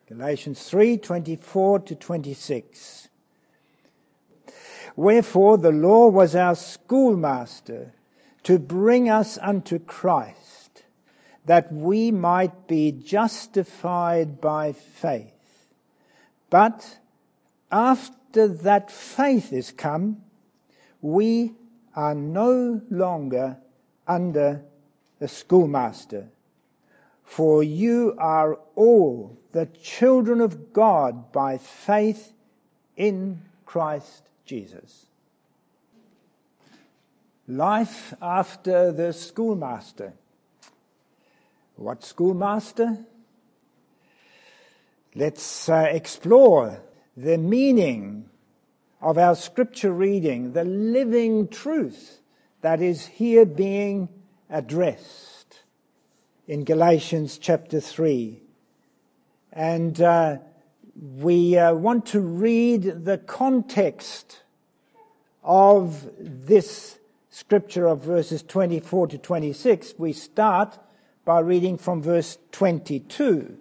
Galatians 3:24 to 26. Wherefore the law was our schoolmaster to bring us unto Christ, that we might be justified by faith. But after that faith is come, we are no longer under the schoolmaster. For you are all the children of God by faith in Christ Jesus. Life after the schoolmaster. What schoolmaster? Let's explore the meaning of our scripture reading, the living truth that is here being addressed in Galatians chapter 3. And we want to read the context of this scripture of verses 24 to 26. We start by reading from verse 22,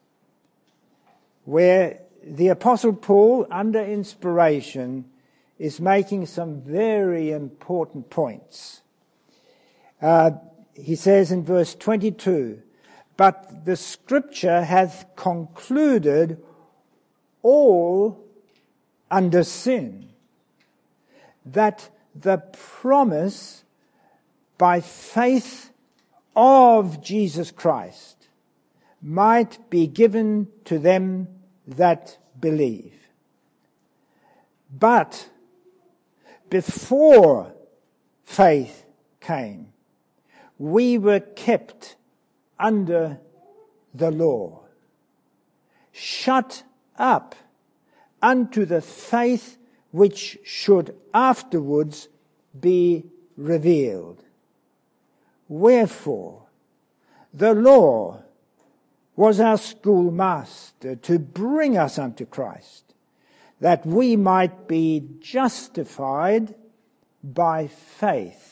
where the Apostle Paul, under inspiration, is making some very important points. He says in verse 22, "But the Scripture hath concluded all under sin, that the promise by faith of Jesus Christ might be given to them that believe. But before faith came, we were kept under the law, shut up unto the faith which should afterwards be revealed. Wherefore, the law was our schoolmaster to bring us unto Christ, that we might be justified by faith.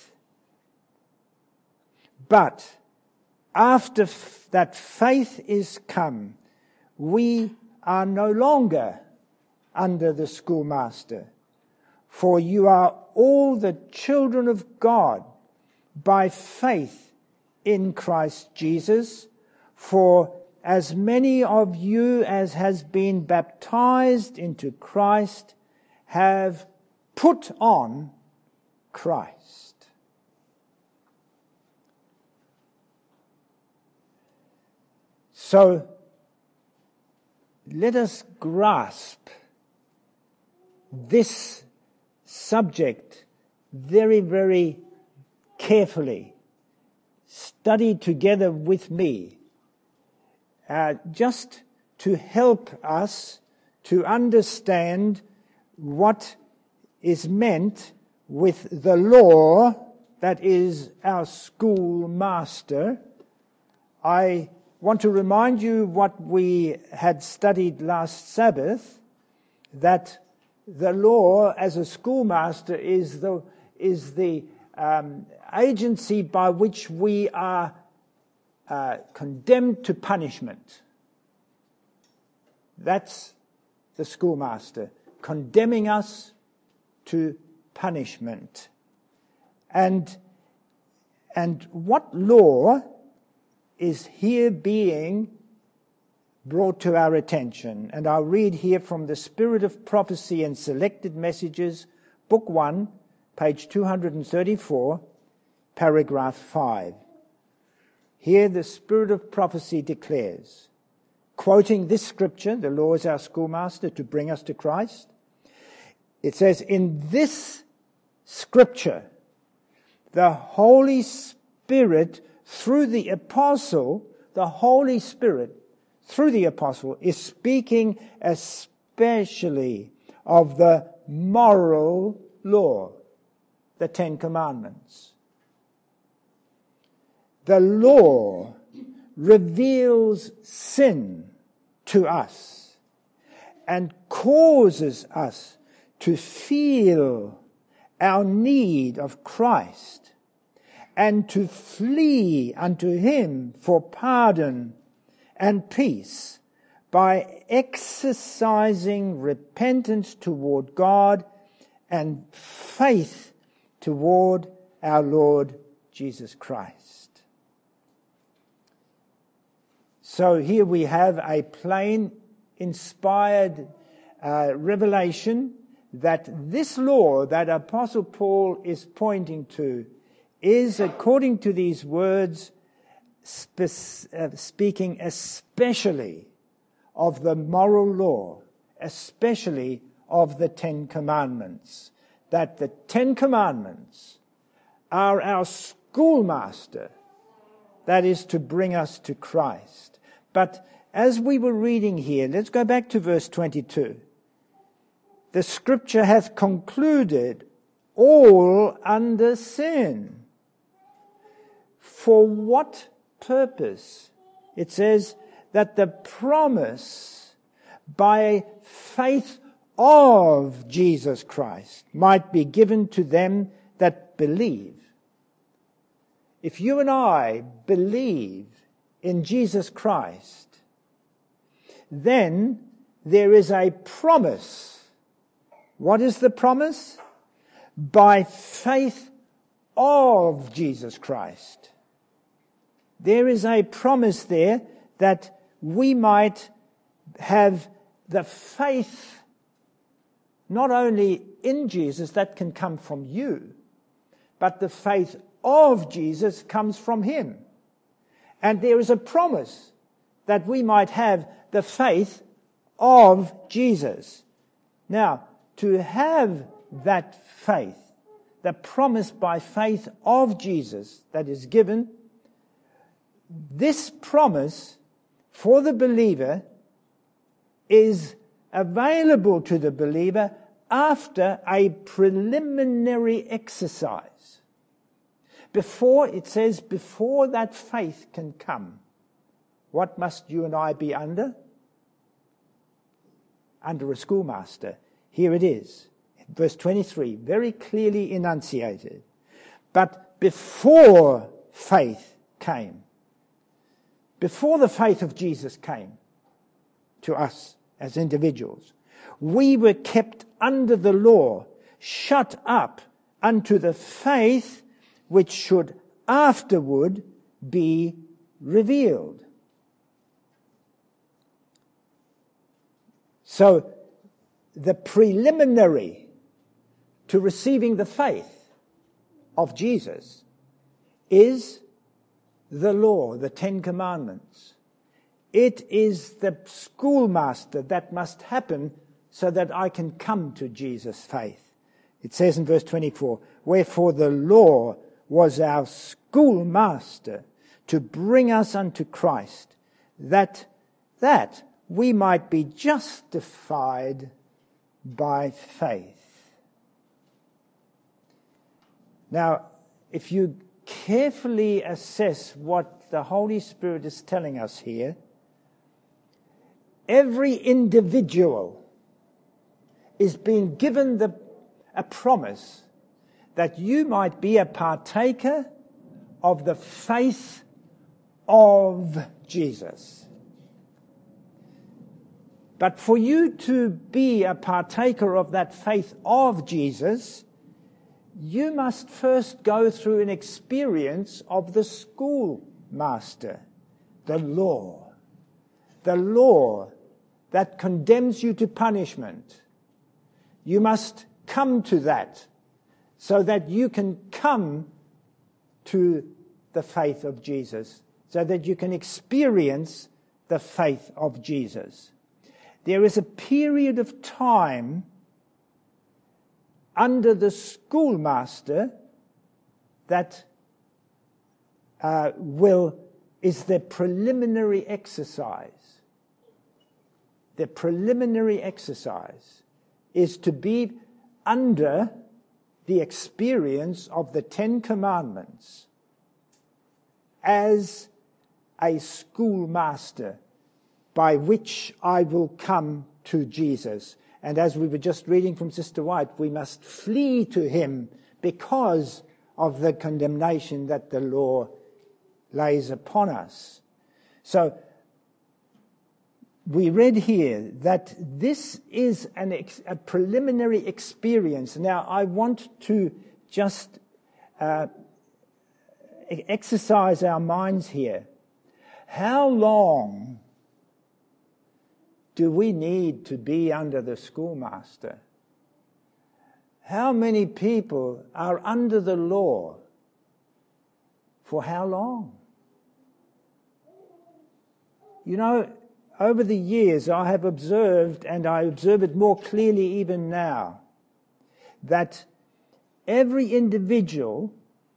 But after that faith is come, we are no longer under the schoolmaster. For you are all the children of God by faith in Christ Jesus. For as many of you as has been baptized into Christ have put on Christ." So let us grasp this subject very, very carefully. Study together with me, just to help us to understand what is meant with the law that is our schoolmaster. I want to remind you what we had studied last Sabbath, that the law as a schoolmaster is the agency by which we are condemned to punishment. That's the schoolmaster, condemning us to punishment. And what law is here being brought to our attention? And I'll read here from the Spirit of Prophecy and Selected Messages, Book 1, page 234, paragraph 5. Here the Spirit of Prophecy declares, quoting this scripture, the law is our schoolmaster to bring us to Christ. It says, "In this scripture, the Holy Spirit through the apostle, the Holy Spirit through the apostle is speaking especially of the moral law, the Ten Commandments. The law reveals sin to us and causes us to feel our need of Christ and to flee unto him for pardon and peace. by exercising repentance toward God and faith toward our Lord Jesus Christ. So here we have a plain, inspired revelation that this law that Apostle Paul is pointing to is, according to these words, speaking especially of the moral law, especially of the Ten Commandments. That the Ten Commandments are our schoolmaster that is to bring us to Christ. But as we were reading here, let's go back to verse 22. The Scripture hath concluded all under sin. For what purpose? It says that the promise by faith of Jesus Christ might be given to them that believe. If you and I believe in Jesus Christ, then there is a promise. What is the promise? By faith of Jesus Christ. There is a promise there that we might have the faith not only in Jesus, that can come from you, but the faith of Jesus comes from him. And there is a promise that we might have the faith of Jesus. Now, to have that faith, the promise by faith of Jesus that is given, this promise for the believer is available to the believer after a preliminary exercise. Before, it says, before that faith can come, what must you and I be under? Under a schoolmaster. Here it is, verse 23, very clearly enunciated. But before faith came, before the faith of Jesus came to us as individuals, we were kept under the law, shut up unto the faith which should afterward be revealed. So, the preliminary to receiving the faith of Jesus is the law, the Ten Commandments. It is the schoolmaster that must happen so that I can come to Jesus' faith. It says in verse 24, wherefore the law was our schoolmaster to bring us unto Christ, that we might be justified by faith. Now, if you carefully assess what the Holy Spirit is telling us here, every individual is being given a promise that you might be a partaker of the faith of Jesus. But for you to be a partaker of that faith of Jesus, you must first go through an experience of the schoolmaster, the law that condemns you to punishment. You must come to that so that you can come to the faith of Jesus, so that you can experience the faith of Jesus. There is a period of time under the schoolmaster that is the preliminary exercise. The preliminary exercise is to be under the experience of the Ten Commandments as a schoolmaster by which I will come to Jesus. And as we were just reading from Sister White, we must flee to him because of the condemnation that the law lays upon us. So we read here that this is a preliminary experience. Now, I want to just exercise our minds here. How long do we need to be under the schoolmaster? How many people are under the law? For how long? You know, over the years I have observed, and I observe it more clearly even now, that every individual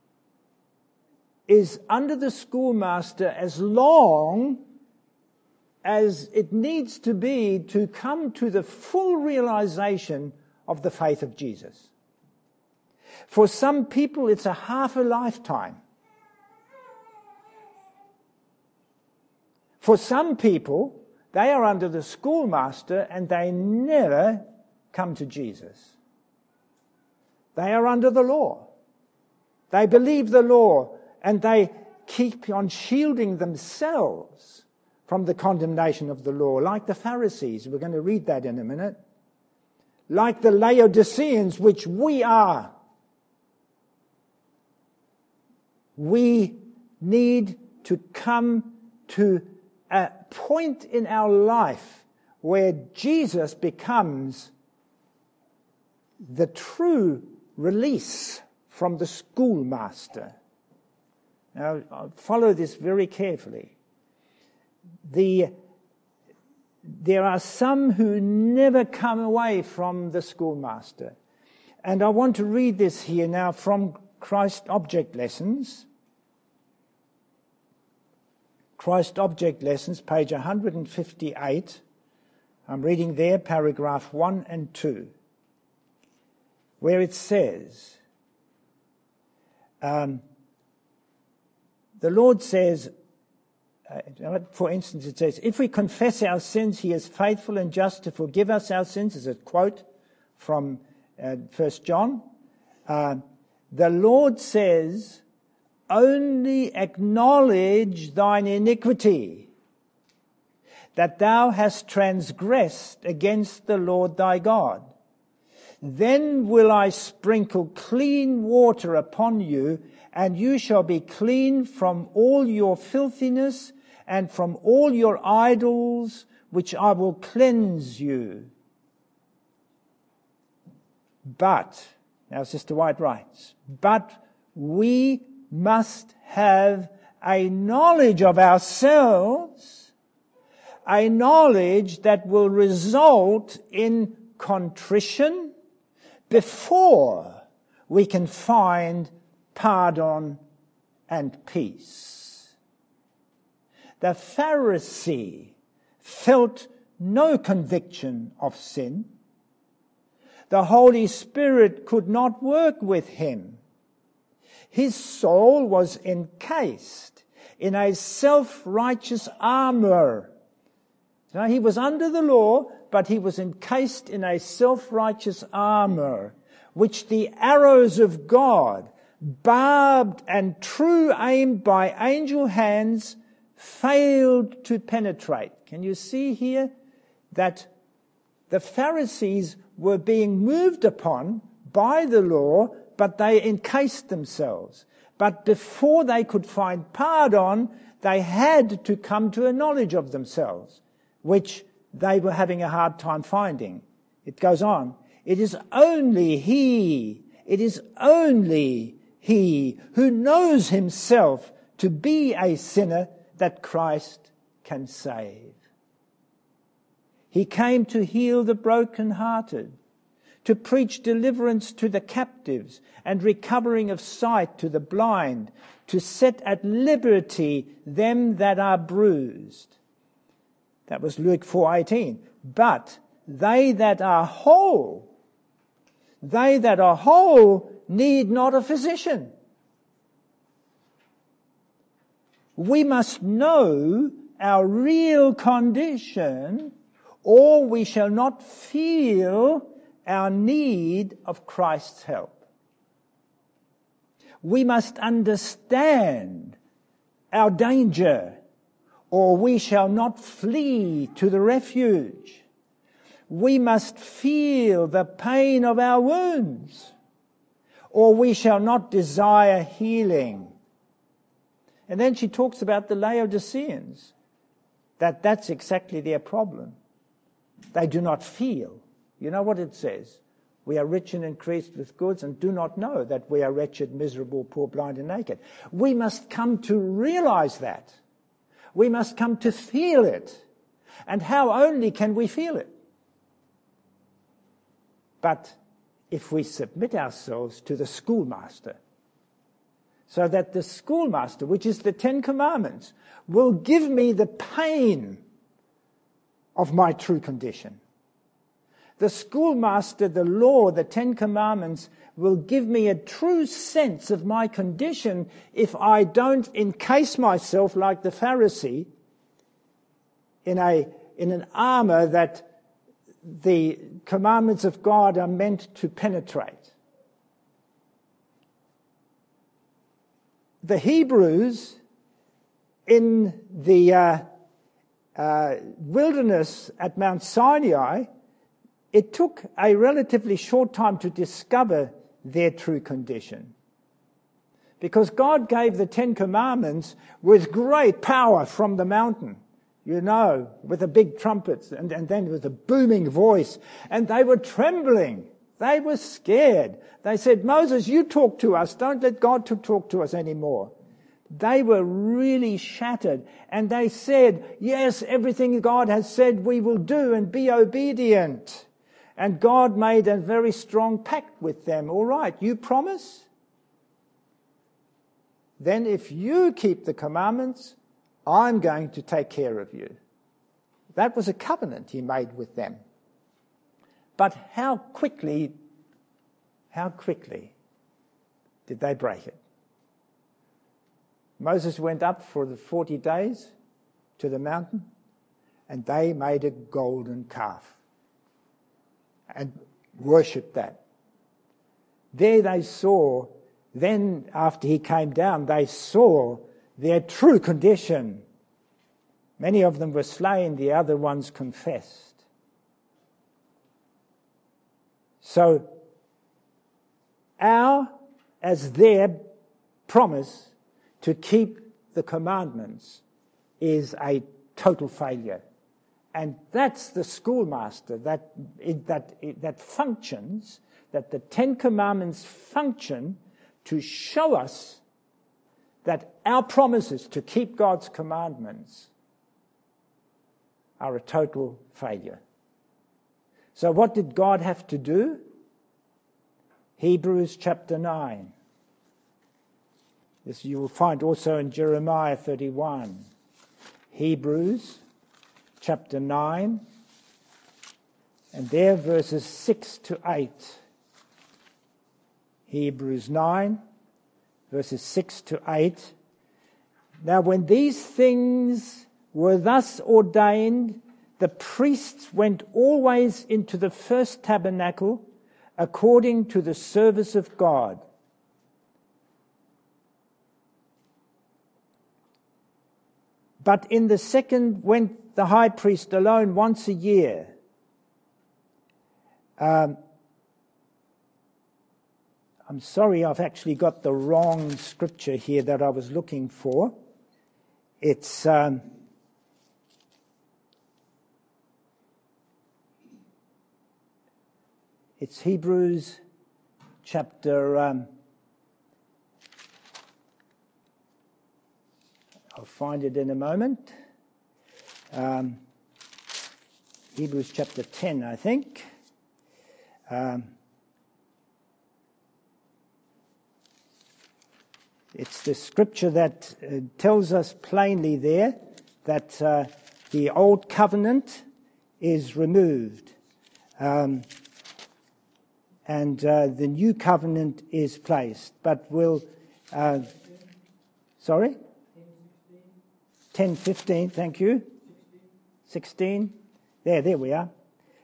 is under the schoolmaster as long as it needs to be to come to the full realization of the faith of Jesus. For some people, it's a half a lifetime. For some people, they are under the schoolmaster and they never come to Jesus. They are under the law. They believe the law and they keep on shielding themselves from the condemnation of the law, like the Pharisees. We're going to read that in a minute. Like the Laodiceans, which we are. We need to come to a point in our life where Jesus becomes the true release from the schoolmaster. Now, I'll follow this very carefully. There are some who never come away from the schoolmaster. And I want to read this here now from Christ Object Lessons. Christ Object Lessons, page 158. I'm reading there, paragraph 1 and 2, where it says, the Lord says, for instance, it says, if we confess our sins, he is faithful and just to forgive us our sins, is a quote from 1 John. The Lord says, only acknowledge thine iniquity, that thou hast transgressed against the Lord thy God. Then will I sprinkle clean water upon you, and you shall be clean from all your filthiness and from all your idols, which I will cleanse you. But, now Sister White writes, but we must have a knowledge of ourselves, a knowledge that will result in contrition before we can find pardon and peace. The Pharisee felt no conviction of sin. The Holy Spirit could not work with him. His soul was encased in a self-righteous armor. Now, he was under the law, but he was encased in a self-righteous armor, which the arrows of God, barbed and true aimed by angel hands, failed to penetrate. Can you see here that the Pharisees were being moved upon by the law, but they encased themselves. But before they could find pardon, they had to come to a knowledge of themselves, which they were having a hard time finding. It goes on. It is only he who knows himself to be a sinner that Christ can save. He came to heal the brokenhearted, to preach deliverance to the captives and recovering of sight to the blind, to set at liberty them that are bruised. That was Luke 4:18. But they that are whole need not a physician. We must know our real condition, or we shall not feel our need of Christ's help. We must understand our danger, or we shall not flee to the refuge. We must feel the pain of our wounds, or we shall not desire healing. And then she talks about the Laodiceans, that's exactly their problem. They do not feel. You know what it says? We are rich and increased with goods and do not know that we are wretched, miserable, poor, blind and naked. We must come to realize that. We must come to feel it. And how only can we feel it? But if we submit ourselves to the schoolmaster, so that the schoolmaster, which is the Ten Commandments, will give me the pain of my true condition. The schoolmaster, the law, the Ten Commandments will give me a true sense of my condition if I don't encase myself like the Pharisee in an armor that the commandments of God are meant to penetrate. The Hebrews in the wilderness at Mount Sinai, it took a relatively short time to discover their true condition. Because God gave the Ten Commandments with great power from the mountain, with a big trumpet and then with a booming voice. And they were trembling. They were scared. They said, Moses, you talk to us. Don't let God talk to us anymore. They were really shattered. And they said, yes, everything God has said we will do and be obedient. And God made a very strong pact with them. All right, you promise? Then if you keep the commandments, I'm going to take care of you. That was a covenant he made with them. But how quickly did they break it? Moses went up for the 40 days to the mountain, and they made a golden calf and worshipped that. There they saw, then after he came down, they saw their true condition. Many of them were slain, the other ones confessed. So, as their promise to keep the commandments is a total failure. And that's the schoolmaster that functions, that the Ten Commandments function to show us that our promises to keep God's commandments are a total failure. So what did God have to do? Hebrews chapter 9. This you will find also in Jeremiah 31. Hebrews chapter 9, and there verses 6 to 8. Hebrews 9, verses 6 to 8. Now when these things were thus ordained, the priests went always into the first tabernacle according to the service of God. But in the second went the high priest alone once a year. I'm sorry, I've actually got the wrong scripture here that I was looking for. It's Hebrews chapter... I'll find it in a moment. Hebrews chapter 10, I think. It's the scripture that tells us plainly there that the old covenant is removed and the new covenant is placed. But we'll... sorry? 10:15, thank you. 16. There we are.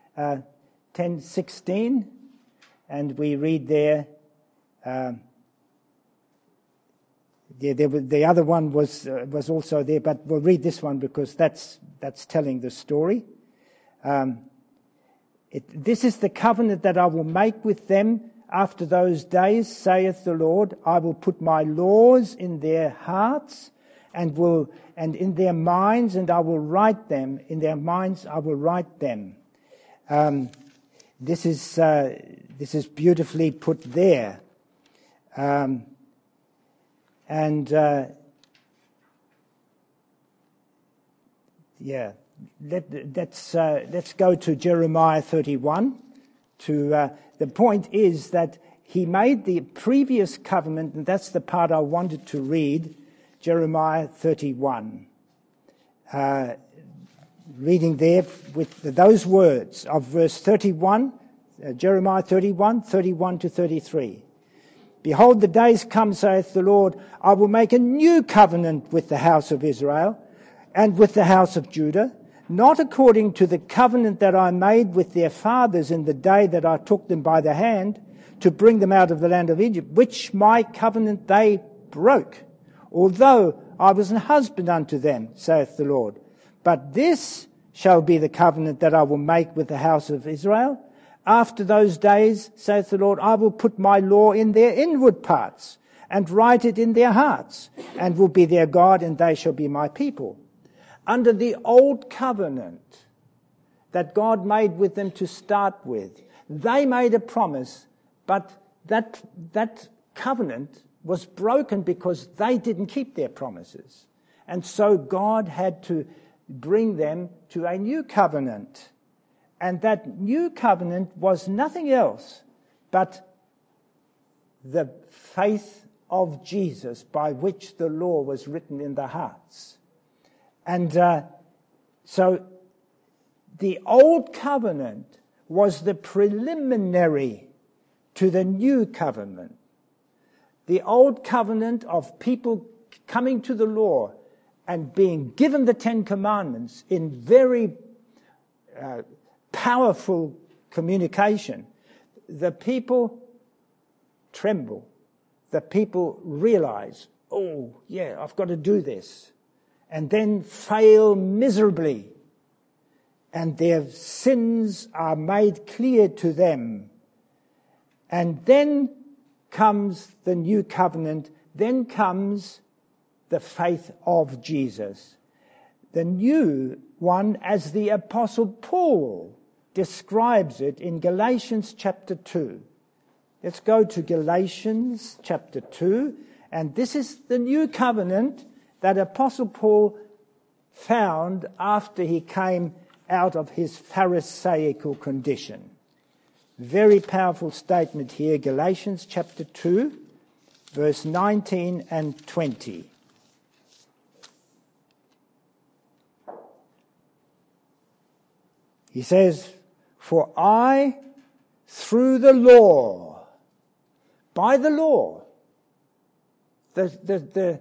10:16, and we read there, The other one was also there, but we'll read this one because that's telling the story. This is the covenant that I will make with them after those days, saith the Lord. I will put my laws in their hearts and in their minds, and I will write them. In their minds I will write them. This is beautifully put there. Let's go to Jeremiah 31. The point is that he made the previous covenant, and that's the part I wanted to read, Jeremiah 31. Reading there with those words of verse 31, Jeremiah 31, 31 to 33. Behold, the days come, saith the Lord, I will make a new covenant with the house of Israel and with the house of Judah, not according to the covenant that I made with their fathers in the day that I took them by the hand to bring them out of the land of Egypt, which my covenant they broke, although I was an husband unto them, saith the Lord. But this shall be the covenant that I will make with the house of Israel. After those days, saith the Lord, I will put my law in their inward parts and write it in their hearts, and will be their God, and they shall be my people. Under the old covenant that God made with them to start with, they made a promise, but that covenant was broken because they didn't keep their promises. And so God had to bring them to a new covenant. And that new covenant was nothing else but the faith of Jesus by which the law was written in the hearts. And so the old covenant was the preliminary to the new covenant. The old covenant of people coming to the law and being given the Ten Commandments in very powerful communication. The people tremble. The people realize, oh, yeah, I've got to do this. And then fail miserably. And their sins are made clear to them. And then comes the new covenant. Then comes the faith of Jesus. The new one, as the Apostle Paul describes it in Galatians chapter 2. Let's go to Galatians chapter 2. And this is the new covenant that Apostle Paul found after he came out of his Pharisaical condition. Very powerful statement here, Galatians chapter 2, verse 19 and 20. He says, for I, through the law, by the law, the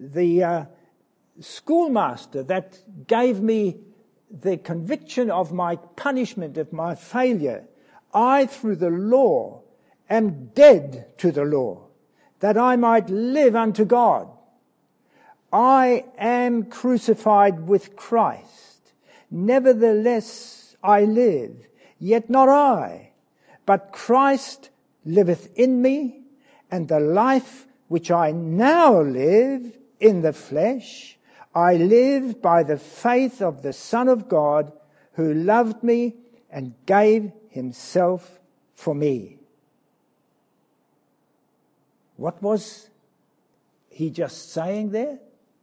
schoolmaster that gave me the conviction of my punishment, of my failure, I, through the law, am dead to the law, that I might live unto God. I am crucified with Christ. Nevertheless I live, yet not I, but Christ liveth in me, and the life which I now live in the flesh, I live by the faith of the Son of God, who loved me and gave himself for me. What was he just saying there?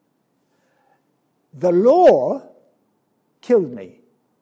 The law killed me.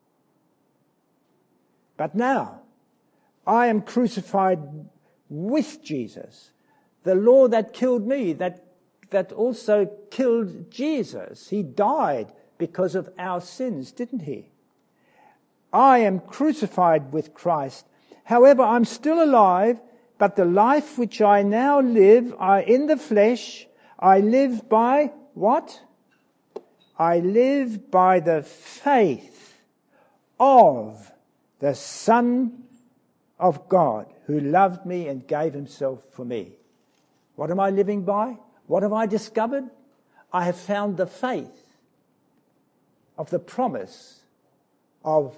But now, I am crucified with Jesus. The law that killed me, that also killed Jesus. He died because of our sins, didn't he? I am crucified with Christ. However, I'm still alive, but the life which I now live, in the flesh, I live by what? I live by the faith of the Son of God, who loved me and gave himself for me. What am I living by? What have I discovered? I have found the faith of the promise of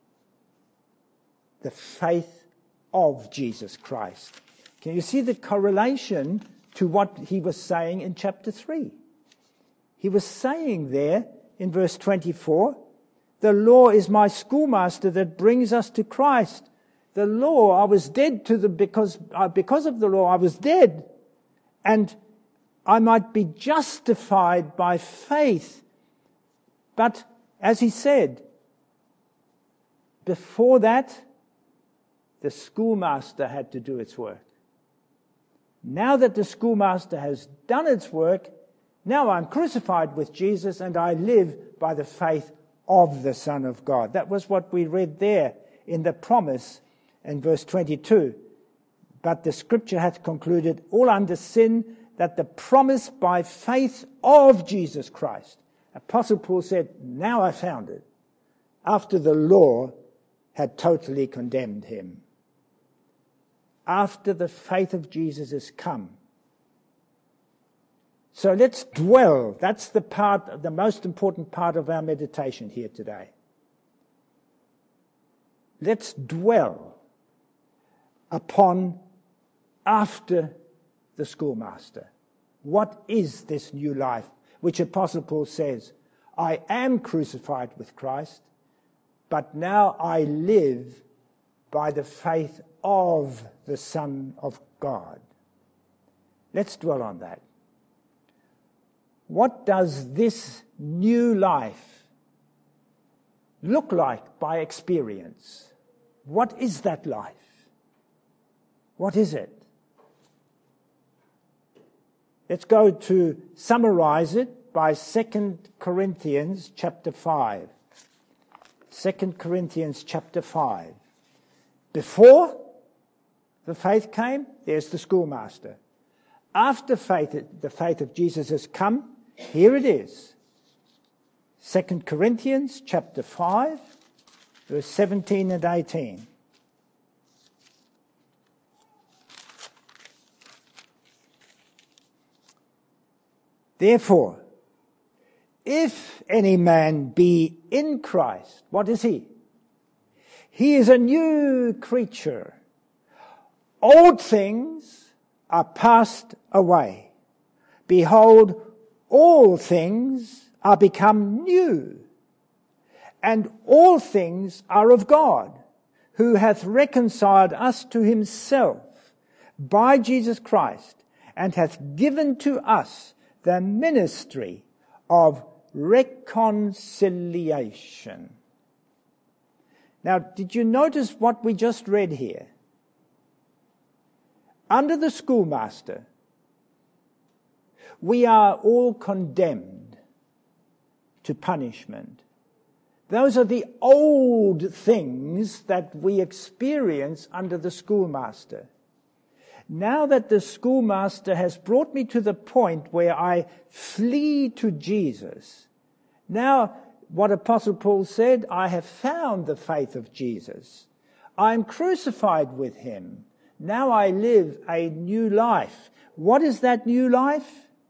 the faith of Jesus Christ. Can you see the correlation to what he was saying in chapter 3? He was saying there in verse 24, the law is my schoolmaster that brings us to Christ. The law, I was dead to because of the law, I was dead. And I might be justified by faith. But as he said, before that, the schoolmaster had to do its work. Now that the schoolmaster has done its work, now I'm crucified with Jesus and I live by the faith of the Son of God. That was what we read there in the promise in verse 22. But the scripture hath concluded all under sin, that the promise by faith of Jesus Christ. Apostle Paul said, now I found it, after the law had totally condemned him. After the faith of Jesus has come. So let's dwell. That's the most important part of our meditation here today. Let's dwell upon after the schoolmaster. What is this new life? Which Apostle Paul says, I am crucified with Christ, but now I live by the faith of the Son of God. Let's dwell on that. What does this new life look like by experience? What is that life? What is it? Let's go to summarize it by 2 Corinthians chapter 5. 2 Corinthians chapter 5. Before the faith came, there's the schoolmaster. After the faith of Jesus has come, here it is. 2 Corinthians chapter 5, verse 17 and 18. Therefore, if any man be in Christ, what is he? He is a new creature. Old things are passed away. Behold, all things are become new. And all things are of God, who hath reconciled us to himself by Jesus Christ, and hath given to us the ministry of reconciliation. Now, did you notice what we just read here? Under the schoolmaster, we are all condemned to punishment. Those are the old things that we experience under the schoolmaster. Now that the schoolmaster has brought me to the point where I flee to Jesus, now what Apostle Paul said, I have found the faith of Jesus. I am crucified with him. Now I live a new life. What is that new life?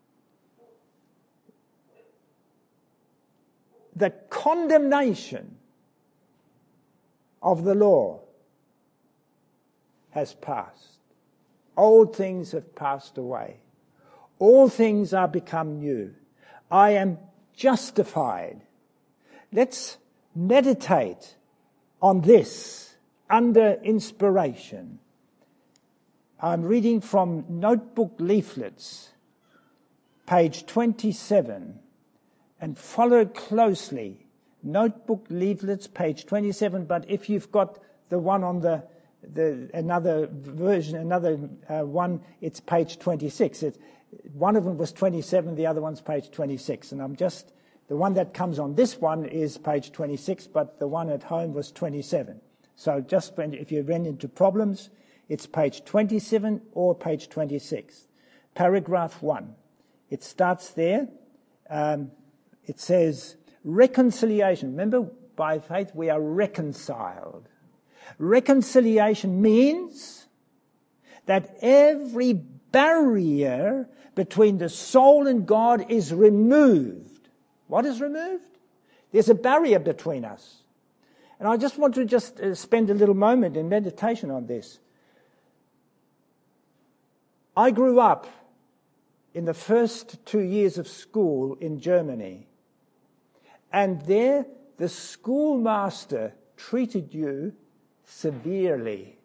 The condemnation of the law has passed. Old things have passed away. All things are become new. I am justified. Let's meditate on this under inspiration. I'm reading from Notebook Leaflets, page 27, and follow closely. Notebook Leaflets, page 27, but if you've got the one on another version, one, it's page 26. One of them was 27, the other one's page 26. And the one that comes on this one is page 26, but the one at home was 27. So if you run into problems, it's page 27 or page 26. Paragraph 1. It starts there. It says, reconciliation. Remember, by faith we are reconciled. Reconciliation means that every barrier between the soul and God is removed. What is removed? There's a barrier between us. And I just want to spend a little moment in meditation on this. I grew up in the first 2 years of school in Germany. And there, the schoolmaster treated you severely.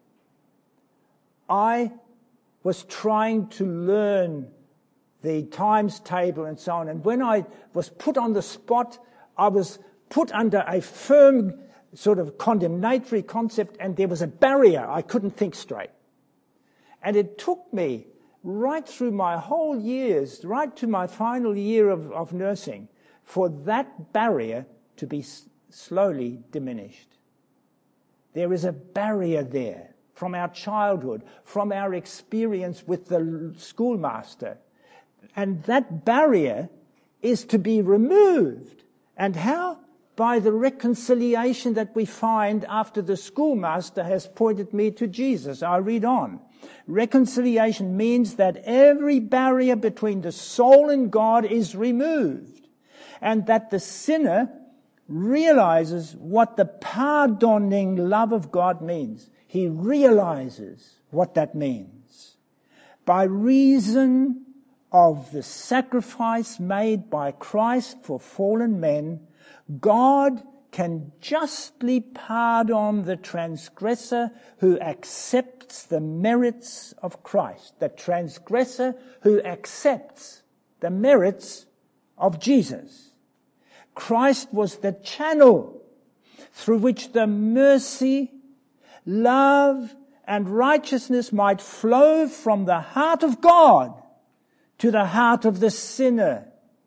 I was trying to learn the times table and so on. And when I was put on the spot, I was put under a firm sort of condemnatory concept, and there was a barrier. I couldn't think straight. And it took me right through my whole years, right to my final year of nursing, for that barrier to be slowly diminished. There is a barrier there from our childhood, from our experience with the schoolmaster. And that barrier is to be removed. And how? By the reconciliation that we find after the schoolmaster has pointed me to Jesus. I read on. Reconciliation means that every barrier between the soul and God is removed, and that the sinner realizes what the pardoning love of God means. He realizes what that means. By reason of the sacrifice made by Christ for fallen men, God can justly pardon the transgressor who accepts the merits of Christ. The transgressor who accepts the merits of Jesus. Christ was the channel through which the mercy, love, and righteousness might flow from the heart of God to the heart of the sinner.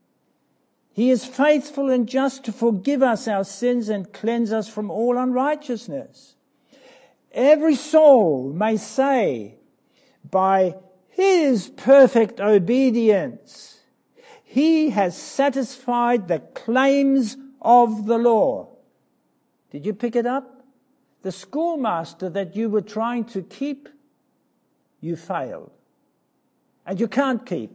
He is faithful and just to forgive us our sins and cleanse us from all unrighteousness. Every soul may say, by his perfect obedience, he has satisfied the claims of the law. Did you pick it up? The schoolmaster that you were trying to keep, you failed. And you can't keep.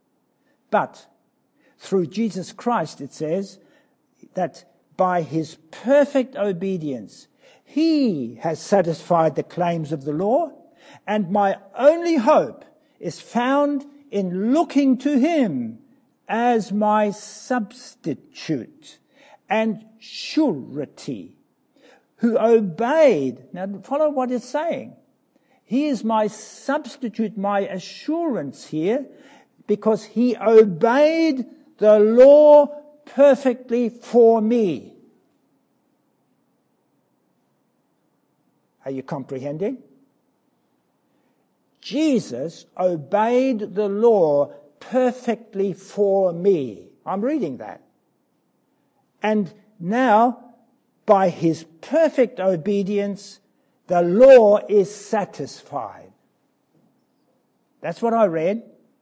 But through Jesus Christ, it says that by his perfect obedience, he has satisfied the claims of the law, and my only hope is found in looking to him as my substitute and surety, who obeyed. Now follow what it's saying. He is my substitute, my assurance here, because he obeyed the law perfectly for me. Are you comprehending? Jesus obeyed the law perfectly for me. I'm reading that. And now, by his perfect obedience, the law is satisfied. That's what I read.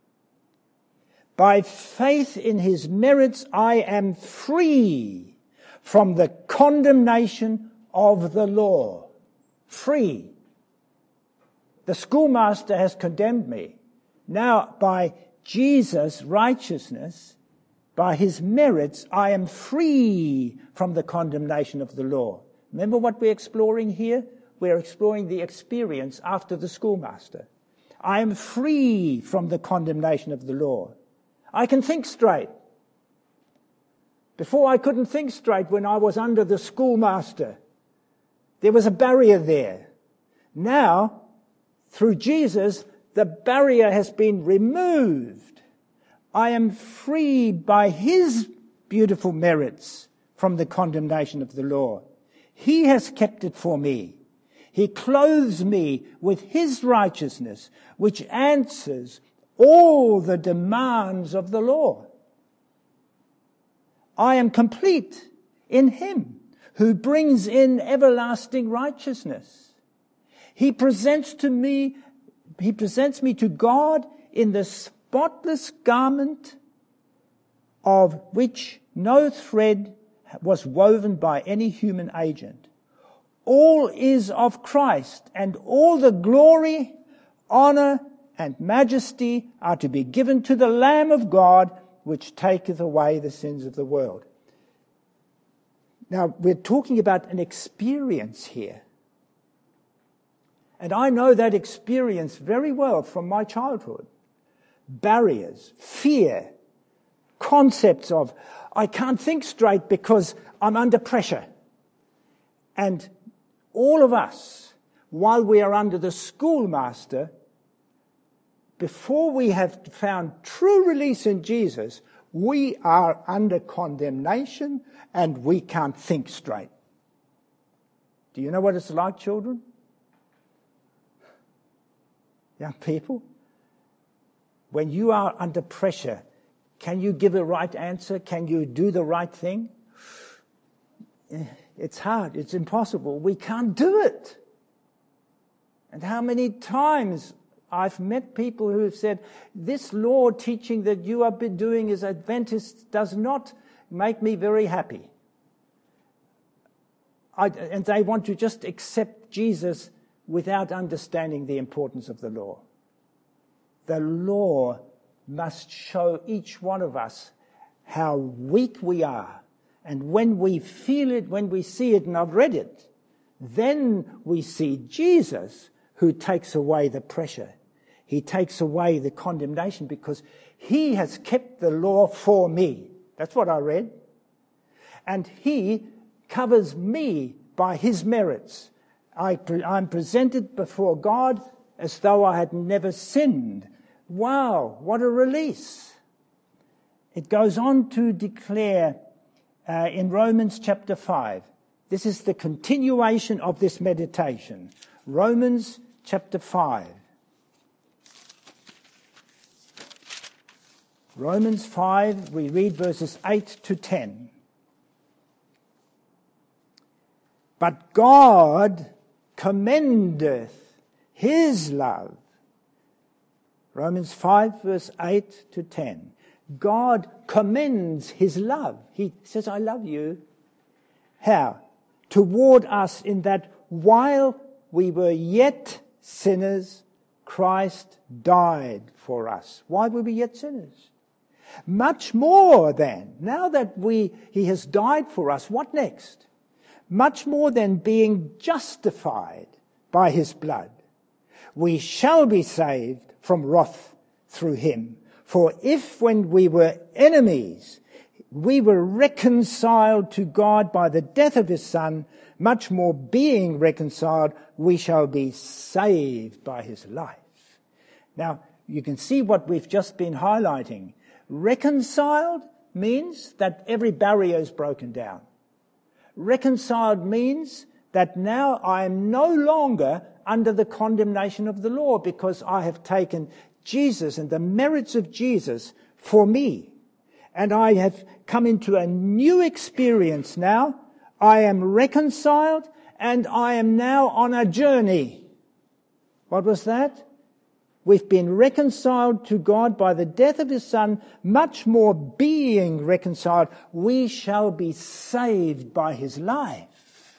By faith in his merits, I am free from the condemnation of the law. Free. The schoolmaster has condemned me. Now, by Jesus' righteousness, by his merits, I am free from the condemnation of the law. Remember what we're exploring here? We're exploring the experience after the schoolmaster. I am free from the condemnation of the law. I can think straight. Before I couldn't think straight when I was under the schoolmaster. There was a barrier there. Now, through Jesus, the barrier has been removed. I am free by his beautiful merits from the condemnation of the law. He has kept it for me. He clothes me with his righteousness, which answers all the demands of the law. I am complete in him who brings in everlasting righteousness. He presents me to God in the spotless garment of which no thread was woven by any human agent. All is of Christ, and all the glory, honor, and majesty are to be given to the Lamb of God, which taketh away the sins of the world. Now, we're talking about an experience here. And I know that experience very well from my childhood. Barriers, fear, concepts of, I can't think straight because I'm under pressure. And all of us, while we are under the schoolmaster, before we have found true release in Jesus, we are under condemnation and we can't think straight. Do you know what it's like, children? Young people? When you are under pressure, can you give a right answer? Can you do the right thing? It's hard. It's impossible. We can't do it. And how many times I've met people who have said, this law teaching that you have been doing as Adventists does not make me very happy. And they want to just accept Jesus without understanding the importance of the law. The law must show each one of us how weak we are. And when we feel it, when we see it, and I've read it, then we see Jesus who takes away the pressure. He takes away the condemnation because he has kept the law for me. That's what I read. And he covers me by his merits. I'm presented before God as though I had never sinned. Wow, what a release. It goes on to declare in Romans chapter 5. This is the continuation of this meditation. Romans chapter 5. Romans 5, we read verses 8 to 10. But God commendeth his love. Romans 5, verse 8 to 10. God commends his love. He says, I love you. How? Toward us in that while we were yet sinners, Christ died for us. Why were we yet sinners? Much more then, now that he has died for us, what next? Much more than being justified by his blood, we shall be saved from wrath through him. For if when we were enemies, we were reconciled to God by the death of his Son, much more being reconciled, we shall be saved by his life. Now, you can see what we've just been highlighting. Reconciled means that every barrier is broken down. Reconciled means that now I am no longer under the condemnation of the law because I have taken Jesus and the merits of Jesus for me. And I have come into a new experience now. I am reconciled and I am now on a journey. What was that? We've been reconciled to God by the death of his Son, much more being reconciled, we shall be saved by his life.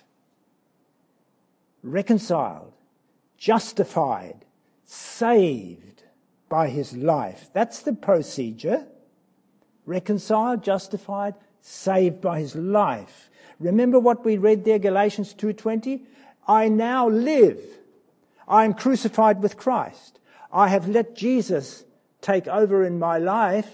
Reconciled, justified, saved by his life. That's the procedure. Reconciled, justified, saved by his life. Remember what we read there, Galatians 2:20? I now live. I am crucified with Christ. I have let Jesus take over in my life.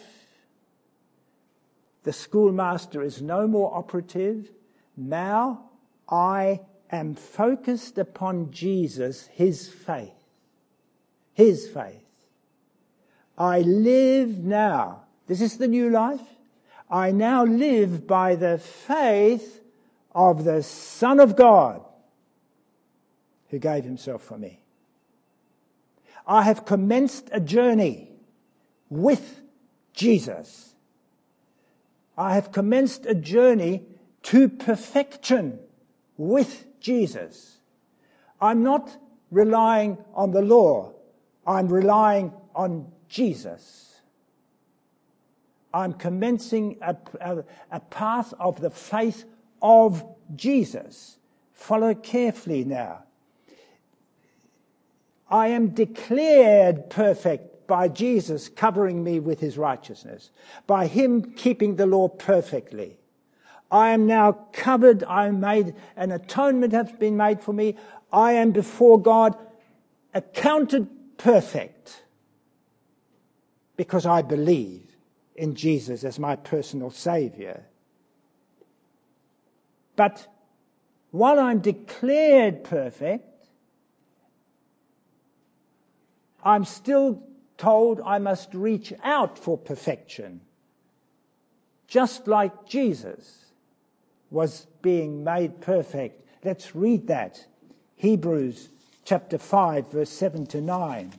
The schoolmaster is no more operative. Now I am focused upon Jesus, his faith. His faith. I live now. This is the new life. I now live by the faith of the Son of God who gave himself for me. I have commenced a journey with Jesus. I have commenced a journey to perfection with Jesus. I'm not relying on the law. I'm relying on Jesus. I'm commencing a path of the faith of Jesus. Follow carefully now. I am declared perfect by Jesus covering me with his righteousness, by him keeping the law perfectly. I am now covered, an atonement has been made for me. I am before God accounted perfect because I believe in Jesus as my personal Saviour. But while I'm declared perfect, I'm still told I must reach out for perfection, just like Jesus was being made perfect. Let's read that. Hebrews chapter 5, verse 7 to 9.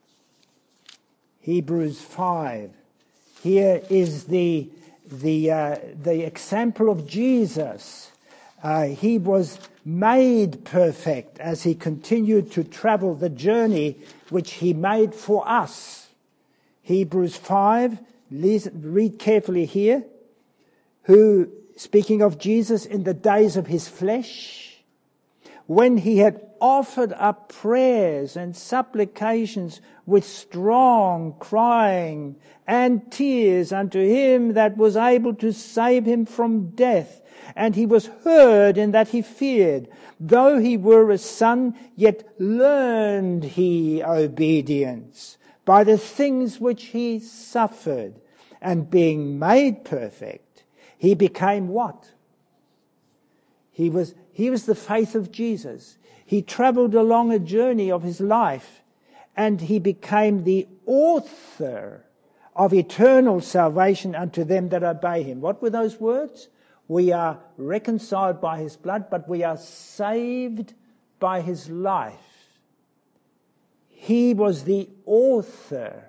Hebrews 5. Here is the example of Jesus. He was made perfect as he continued to travel the journey which he made for us. Hebrews 5, read carefully here. Who, speaking of Jesus in the days of his flesh, when he had offered up prayers and supplications with strong crying and tears unto him that was able to save him from death, and he was heard in that he feared. Though he were a son, yet learned he obedience by the things which he suffered. And being made perfect, he became what? He was the faith of Jesus. He travelled along a journey of his life, and he became the author of eternal salvation unto them that obey him. What were those words? We are reconciled by his blood, but we are saved by his life. He was the author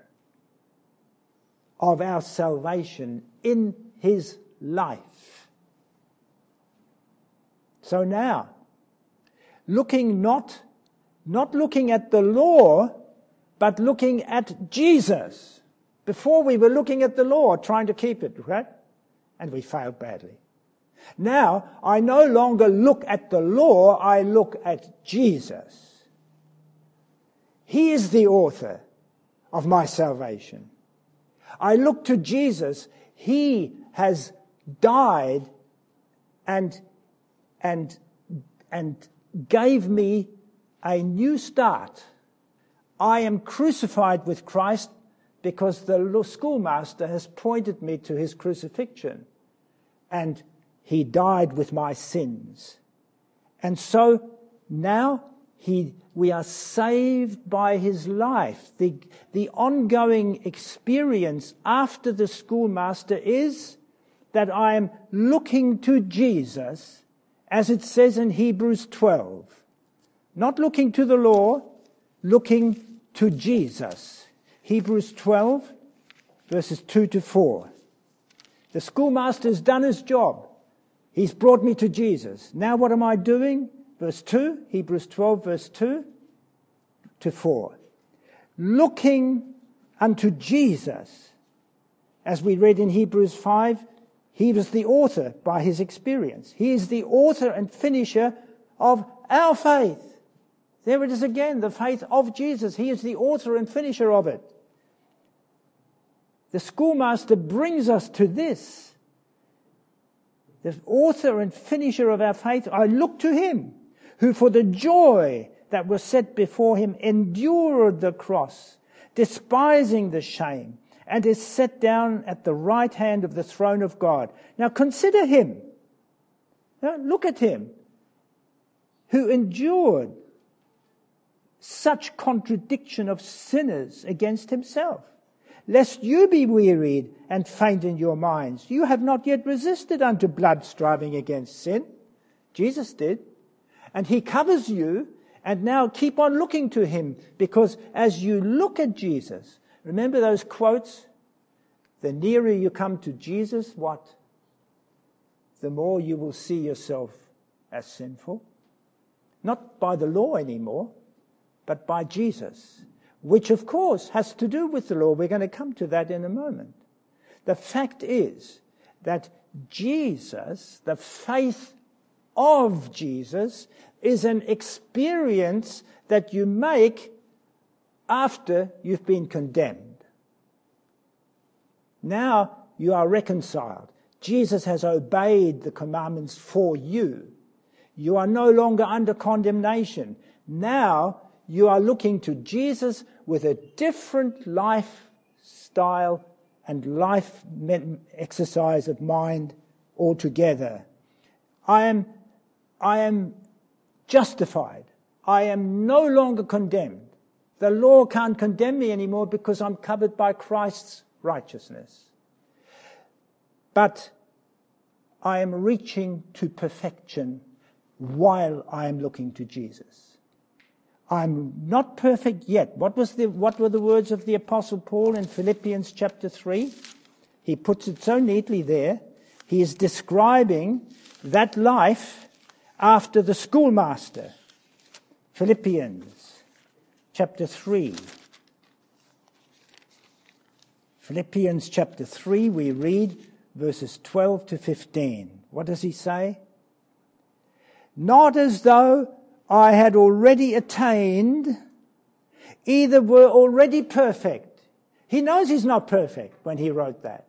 of our salvation in his life. So now, looking not looking at the law, but looking at Jesus. Before we were looking at the law, trying to keep it, right? And we failed badly. Now, I no longer look at the law, I look at Jesus. He is the author of my salvation. I look to Jesus. He has died and gave me a new start. I am crucified with Christ because the schoolmaster has pointed me to his crucifixion. And he died with my sins. And so now we are saved by his life. The ongoing experience after the schoolmaster is that I am looking to Jesus, as it says in Hebrews 12. Not looking to the law, looking to Jesus. Hebrews 12, verses 2 to 4. The schoolmaster has done his job. He's brought me to Jesus. Now what am I doing? Verse 2, Hebrews 12, verse 2 to 4. Looking unto Jesus. As we read in Hebrews 5, he was the author by his experience. He is the author and finisher of our faith. There it is again, the faith of Jesus. He is the author and finisher of it. The schoolmaster brings us to this. The author and finisher of our faith, I look to him, who for the joy that was set before him endured the cross, despising the shame, and is set down at the right hand of the throne of God. Now consider him. Now, look at him, who endured such contradiction of sinners against himself, lest you be wearied and faint in your minds. You have not yet resisted unto blood, striving against sin. Jesus did. And he covers you, and now keep on looking to him, because as you look at Jesus, remember those quotes? The nearer you come to Jesus, what? The more you will see yourself as sinful. Not by the law anymore, but by Jesus, which of course has to do with the law. We're going to come to that in a moment. The fact is that Jesus, the faith of Jesus, is an experience that you make after you've been condemned. Now you are reconciled. Jesus has obeyed the commandments for you. You are no longer under condemnation. Now you are looking to Jesus with a different lifestyle and life exercise of mind altogether. I am justified. I am no longer condemned. The law can't condemn me anymore because I'm covered by Christ's righteousness. But I am reaching to perfection while I am looking to Jesus. I'm not perfect yet. What were the words of the Apostle Paul in Philippians chapter 3? He puts it so neatly there. He is describing that life after the schoolmaster. Philippians chapter 3. Philippians chapter 3, we read verses 12 to 15. What does he say? Not as though I had already attained, either were already perfect. He knows he's not perfect when he wrote that.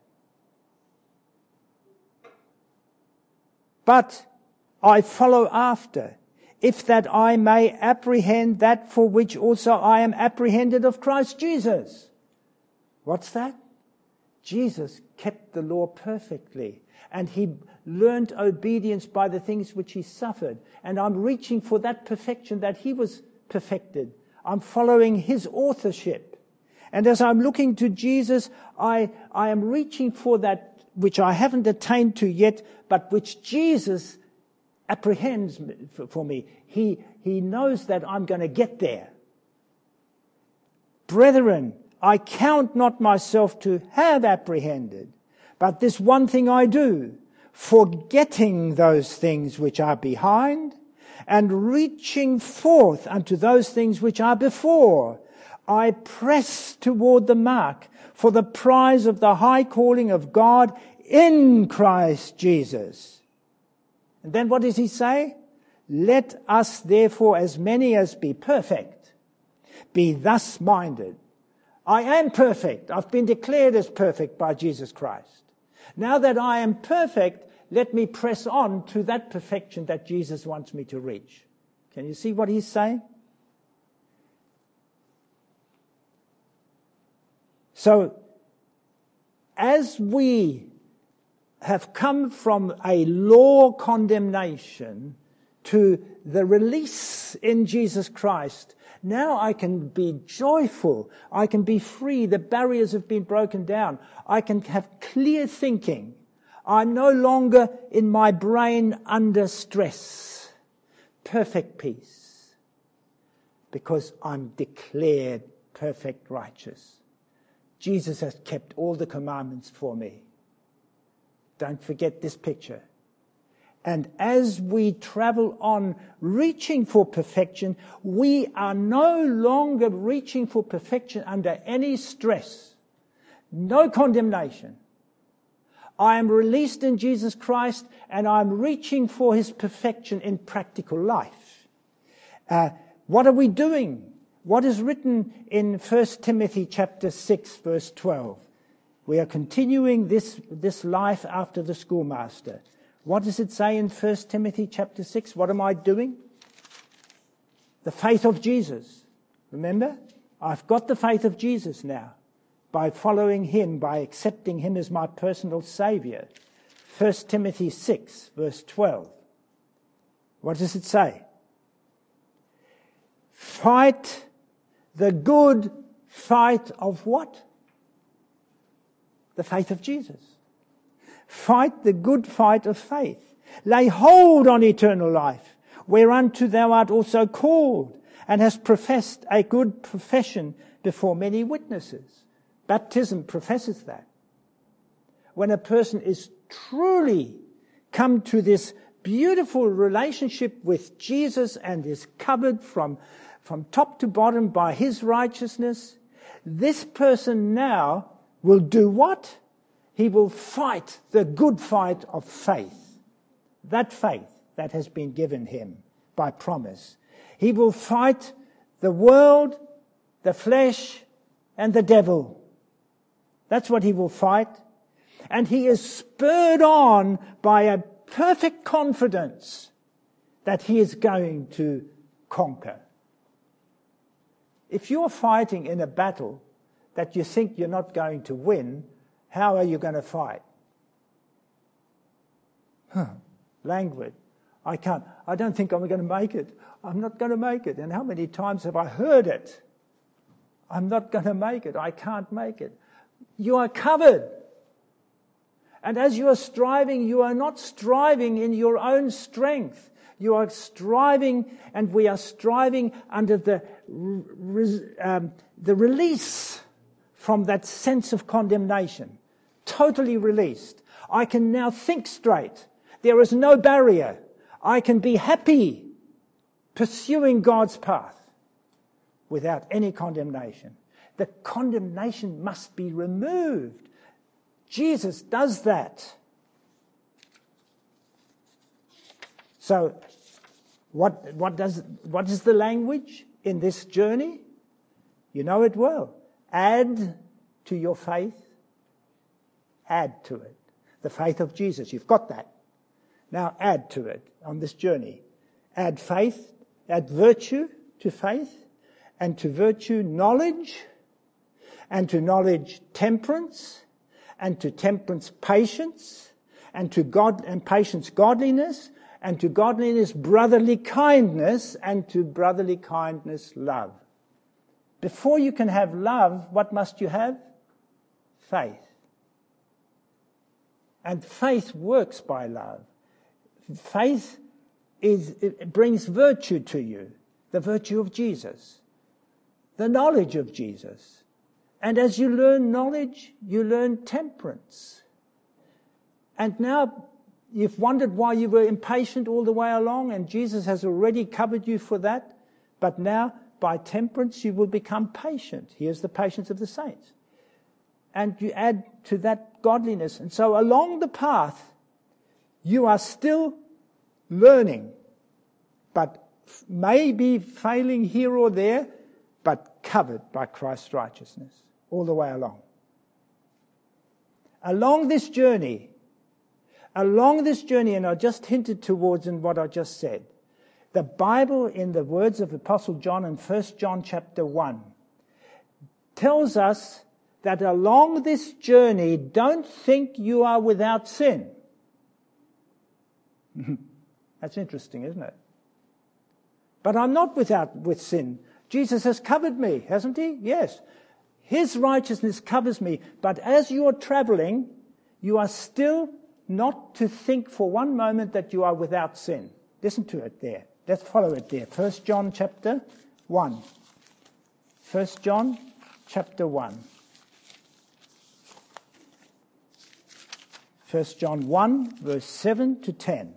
But I follow after, if that I may apprehend that for which also I am apprehended of Christ Jesus. What's that? Jesus kept the law perfectly, and he learned obedience by the things which he suffered. And I'm reaching for that perfection that he was perfected. I'm following his authorship. And as I'm looking to Jesus, I am reaching for that which I haven't attained to yet, but which Jesus apprehends for me. He knows that I'm going to get there. Brethren, I count not myself to have apprehended, but this one thing I do, forgetting those things which are behind, and reaching forth unto those things which are before, I press toward the mark for the prize of the high calling of God in Christ Jesus. And then what does he say? Let us therefore, as many as be perfect, be thus minded. I am perfect. I've been declared as perfect by Jesus Christ. Now that I am perfect, let me press on to that perfection that Jesus wants me to reach. Can you see what he's saying? So, as we have come from a law condemnation to the release in Jesus Christ, now I can be joyful. I can be free. The barriers have been broken down. I can have clear thinking. I'm no longer in my brain under stress. Perfect peace. Because I'm declared perfect righteous. Jesus has kept all the commandments for me. Don't forget this picture. And as we travel on reaching for perfection, we are no longer reaching for perfection under any stress, no condemnation. I am released in Jesus Christ, and I'm reaching for his perfection in practical life. What are we doing? What is written in 1 Timothy chapter 6, verse 12? We are continuing this life after the schoolmaster. What does it say in 1 Timothy chapter 6? What am I doing? The faith of Jesus. Remember? I've got the faith of Jesus now by following him, by accepting him as my personal Saviour. 1 Timothy 6, verse 12. What does it say? Fight the good fight of what? The faith of Jesus. Fight the good fight of faith. Lay hold on eternal life, whereunto thou art also called, and hast professed a good profession before many witnesses. Baptism professes that. When a person is truly come to this beautiful relationship with Jesus and is covered from top to bottom by his righteousness, this person now will do what? He will fight the good fight of faith. That faith that has been given him by promise. He will fight the world the flesh, and the devil. That's what he will fight. And he is spurred on by a perfect confidence that he is going to conquer. If you're fighting in a battle that you think you're not going to win, how are you going to fight? Languid. I don't think I'm going to make it. I'm not going to make it. And how many times have I heard it? I'm not going to make it. I can't make it. You are covered. And as you are striving, you are not striving in your own strength. You are striving, and we are striving under the release from that sense of condemnation. Totally released. I can now think straight. There is no barrier. I can be happy pursuing God's path without any condemnation. The condemnation must be removed. Jesus does that. So, what is the language in this journey? You know it well. Add to your faith. Add to it. The faith of Jesus. You've got that. Now add to it on this journey. Add faith, add virtue to faith, and to virtue knowledge, and to knowledge temperance, and to temperance patience, and to patience godliness, and to godliness brotherly kindness, and to brotherly kindness love. Before you can have love, what must you have? Faith. And faith works by love. Faith it brings virtue to you, the virtue of Jesus, the knowledge of Jesus. And as you learn knowledge, you learn temperance. And now you've wondered why you were impatient all the way along, and Jesus has already covered you for that. But now, by temperance, you will become patient. Here's the patience of the saints. And you add to that godliness. And so along the path, you are still learning, but maybe failing here or there, but covered by Christ's righteousness all the way along. Along this journey, and I just hinted towards in what I just said, the Bible, in the words of Apostle John in 1 John chapter 1, tells us that along this journey, don't think you are without sin. That's interesting, isn't it? But I'm not with sin. Jesus has covered me, hasn't he? Yes. His righteousness covers me. But as you're traveling, you are still not to think for one moment that you are without sin. Listen to it there. Let's follow it there. 1 John chapter 1. 1 John chapter 1. 1 John 1, verse 7 to 10.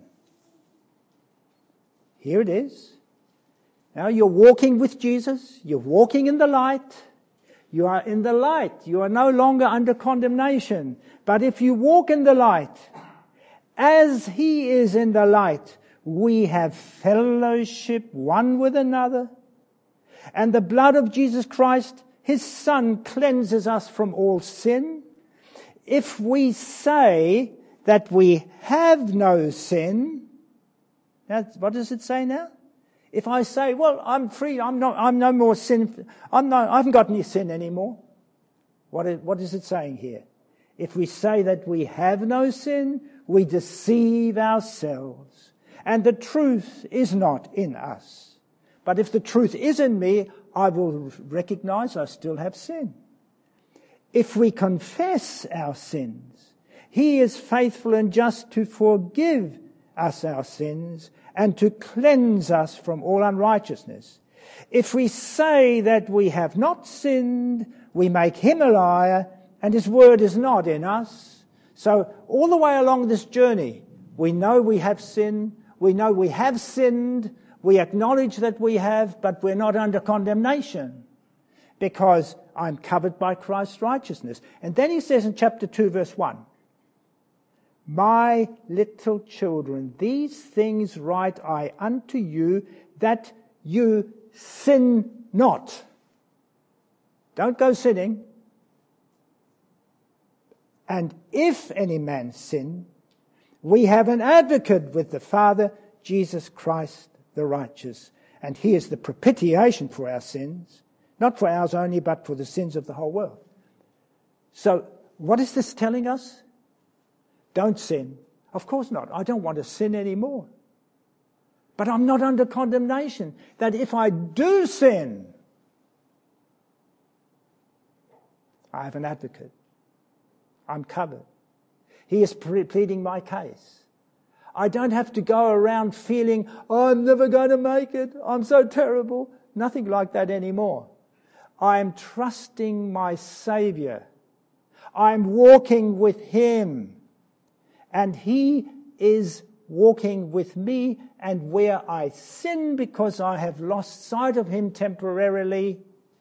Here it is. Now you're walking with Jesus. You're walking in the light. You are in the light. You are no longer under condemnation. But if you walk in the light, as he is in the light, we have fellowship one with another. And the blood of Jesus Christ, his Son, cleanses us from all sin. If we say that we have no sin, what does it say now? If I say, well, I'm free, I'm no more sin, I haven't got any sin anymore. What is it saying here? If we say that we have no sin, we deceive ourselves, and the truth is not in us. But if the truth is in me, I will recognize I still have sin. If we confess our sins, he is faithful and just to forgive us our sins and to cleanse us from all unrighteousness. If we say that we have not sinned, we make him a liar, and his word is not in us. So all the way along this journey, we know we have sinned, we know we have sinned, we acknowledge that we have, but we're not under condemnation because I'm covered by Christ's righteousness. And then he says in chapter 2, verse 1, my little children, these things write I unto you, that you sin not. Don't go sinning. And if any man sin, we have an advocate with the Father, Jesus Christ the righteous. And he is the propitiation for our sins, not for ours only, but for the sins of the whole world. So, what is this telling us? Don't sin. Of course not. I don't want to sin anymore. But I'm not under condemnation. That if I do sin, I have an advocate. I'm covered. He is pleading my case. I don't have to go around feeling, oh, I'm never going to make it. I'm so terrible. Nothing like that anymore. I am trusting my Saviour. I'm walking with Him. And He is walking with me. And where I sin because I have lost sight of Him temporarily,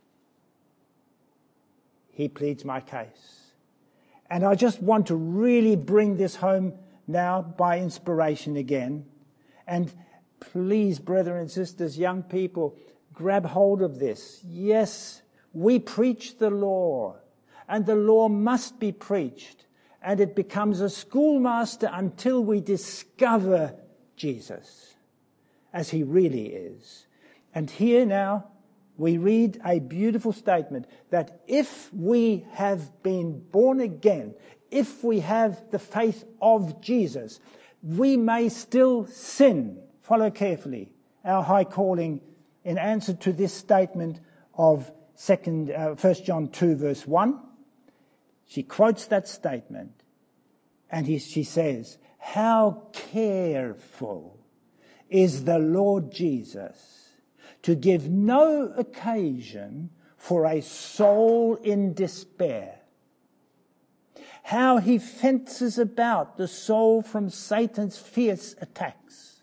He pleads my case. And I just want to really bring this home now by inspiration again. And please, brethren and sisters, young people, grab hold of this. Yes, we preach the law, and the law must be preached, and it becomes a schoolmaster until we discover Jesus as He really is. And here now we read a beautiful statement that if we have been born again, if we have the faith of Jesus, we may still sin. Follow carefully our high calling in answer to this statement of 1 John 2 verse 1. She quotes that statement and she says, how careful is the Lord Jesus to give no occasion for a soul in despair. How He fences about the soul from Satan's fierce attacks.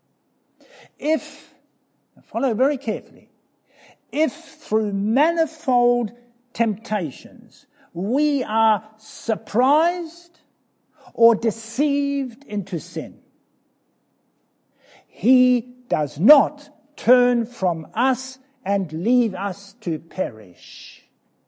Follow very carefully, if through manifold temptations we are surprised or deceived into sin, He does not turn from us and leave us to perish.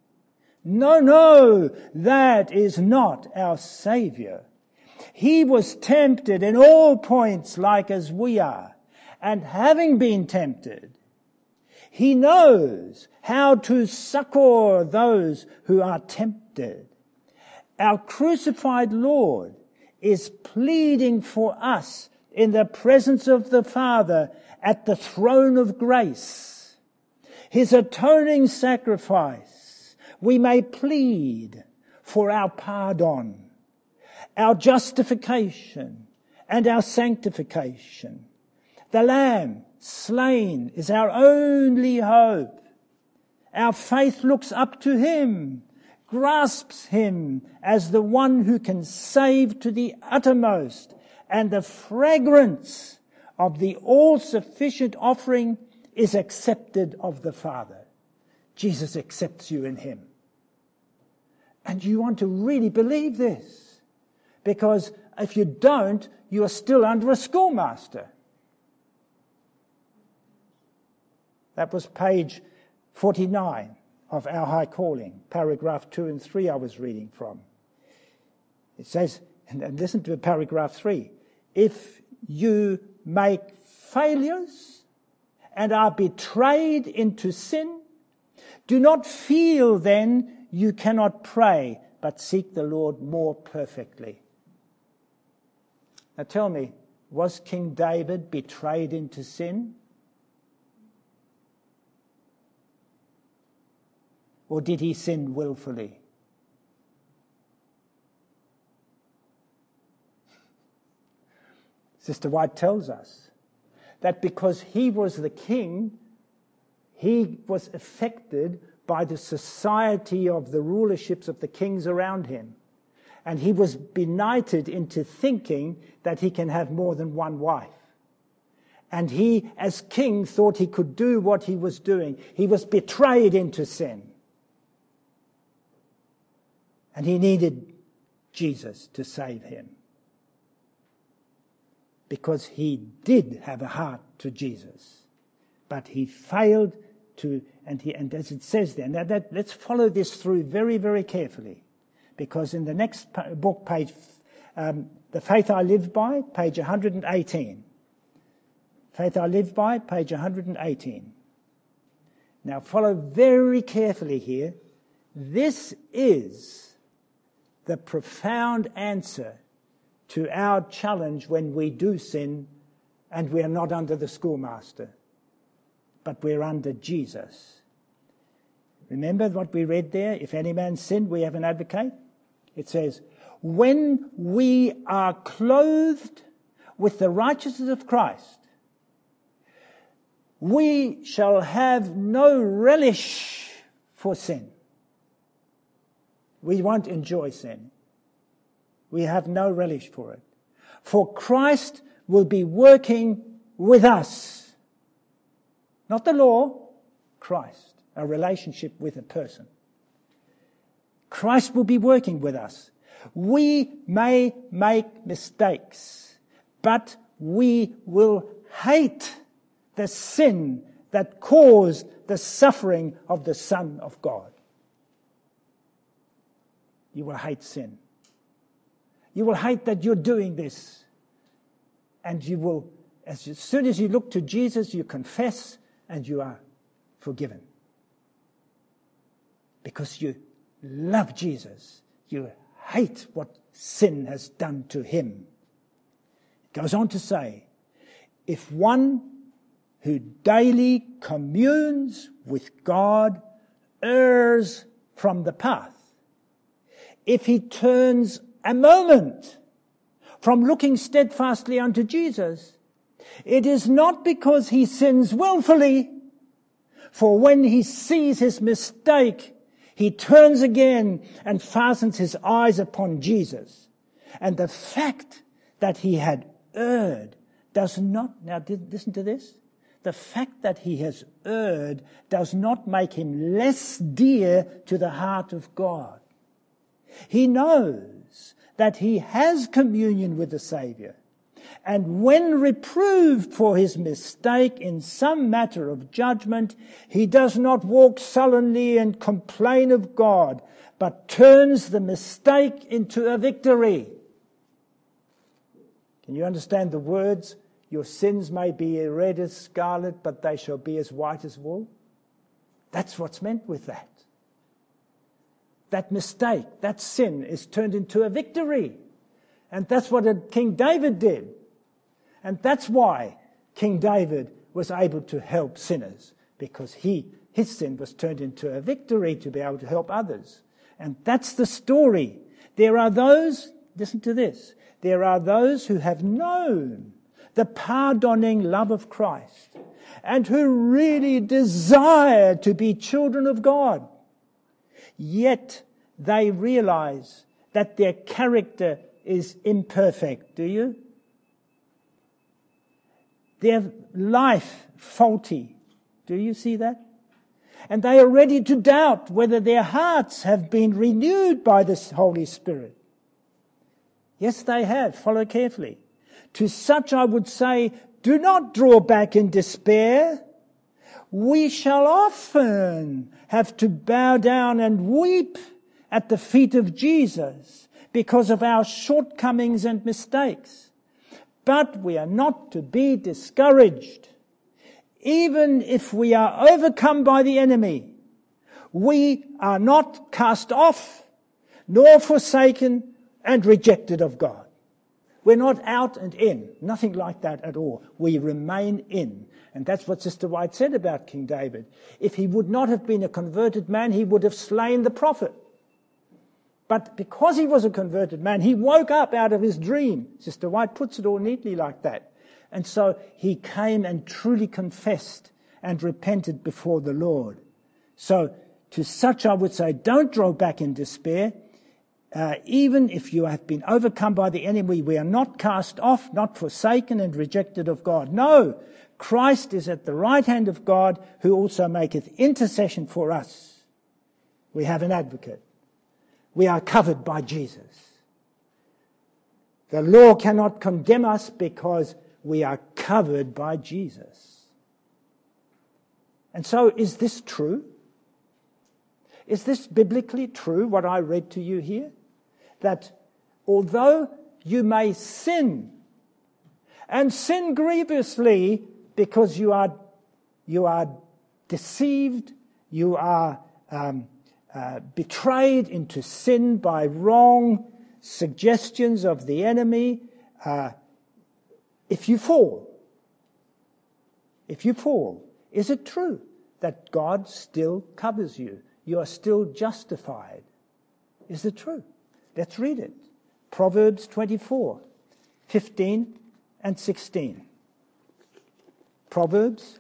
No, that is not our Saviour. He was tempted in all points like as we are, and having been tempted, He knows how to succor those who are tempted. Our crucified Lord is pleading for us in the presence of the Father at the throne of grace. His atoning sacrifice, we may plead for our pardon, our justification, and our sanctification. The Lamb slain is our only hope. Our faith looks up to Him, grasps Him as the one who can save to the uttermost, and the fragrance of the all-sufficient offering is accepted of the Father. Jesus accepts you in Him. And you want to really believe this, because if you don't, you are still under a schoolmaster. That was page 49 of Our High Calling, paragraph 2 and 3 I was reading from. It says, and listen to paragraph 3, if you make failures and are betrayed into sin, do not feel then you cannot pray, but seek the Lord more perfectly. Now tell me, was King David betrayed into sin? Or did he sin willfully? Sister White tells us that because he was the king, he was affected by the society of the rulerships of the kings around him. And he was benighted into thinking that he can have more than one wife. And he, as king, thought he could do what he was doing. He was betrayed into sin. And he needed Jesus to save him. Because he did have a heart to Jesus. But he failed and as it says there, now let's follow this through very, very carefully, because in the next book, The Faith I Live By, page 118. Faith I Live By, page 118. Now follow very carefully here. This is the profound answer to our challenge when we do sin and we are not under the schoolmaster, but we're under Jesus. Remember what we read there? If any man sin, we have an advocate. It says, when we are clothed with the righteousness of Christ, we shall have no relish for sin. We won't enjoy sin. We have no relish for it. For Christ will be working with us. Not the law, Christ, a relationship with a person. Christ will be working with us. We may make mistakes, but we will hate the sin that caused the suffering of the Son of God. You will hate sin. You will hate that you're doing this. And you will, as soon as you look to Jesus, you confess and you are forgiven. Because you love Jesus. You hate what sin has done to him. It goes on to say, if one who daily communes with God errs from the path, if he turns a moment from looking steadfastly unto Jesus, it is not because he sins willfully, for when he sees his mistake, he turns again and fastens his eyes upon Jesus. And the fact that he had erred does not, now listen to this, the fact that he has erred does not make him less dear to the heart of God. He knows that he has communion with the Saviour. And when reproved for his mistake in some matter of judgment, he does not walk sullenly and complain of God, but turns the mistake into a victory. Can you understand the words? Your sins may be red as scarlet, but they shall be as white as wool. That's what's meant with that. That mistake, that sin is turned into a victory. And that's what King David did. And that's why King David was able to help sinners, because his sin was turned into a victory to be able to help others. And that's the story. There are those, listen to this, there are those who have known the pardoning love of Christ and who really desire to be children of God. Yet they realize that their character is imperfect. Do you? Their life faulty. Do you see that? And they are ready to doubt whether their hearts have been renewed by the Holy Spirit. Yes, they have. Follow carefully. To such I would say, do not draw back in despair. We shall often have to bow down and weep at the feet of Jesus because of our shortcomings and mistakes. But we are not to be discouraged. Even if we are overcome by the enemy, we are not cast off, nor forsaken and rejected of God. We're not out and in. Nothing like that at all. We remain in. And that's what Sister White said about King David. If he would not have been a converted man, he would have slain the prophet. But because he was a converted man, he woke up out of his dream. Sister White puts it all neatly like that. And so he came and truly confessed and repented before the Lord. So to such I would say, don't draw back in despair. Even if you have been overcome by the enemy, we are not cast off, not forsaken and rejected of God. No, Christ is at the right hand of God, who also maketh intercession for us. We have an advocate. We are covered by Jesus. The law cannot condemn us because we are covered by Jesus. And so is this true? Is this biblically true, what I read to you here? That although you may sin, and sin grievously because you are deceived, you are betrayed into sin by wrong suggestions of the enemy, if you fall, is it true that God still covers you? You are still justified. Is it true? Let's read it. Proverbs 24, 15 and 16. Proverbs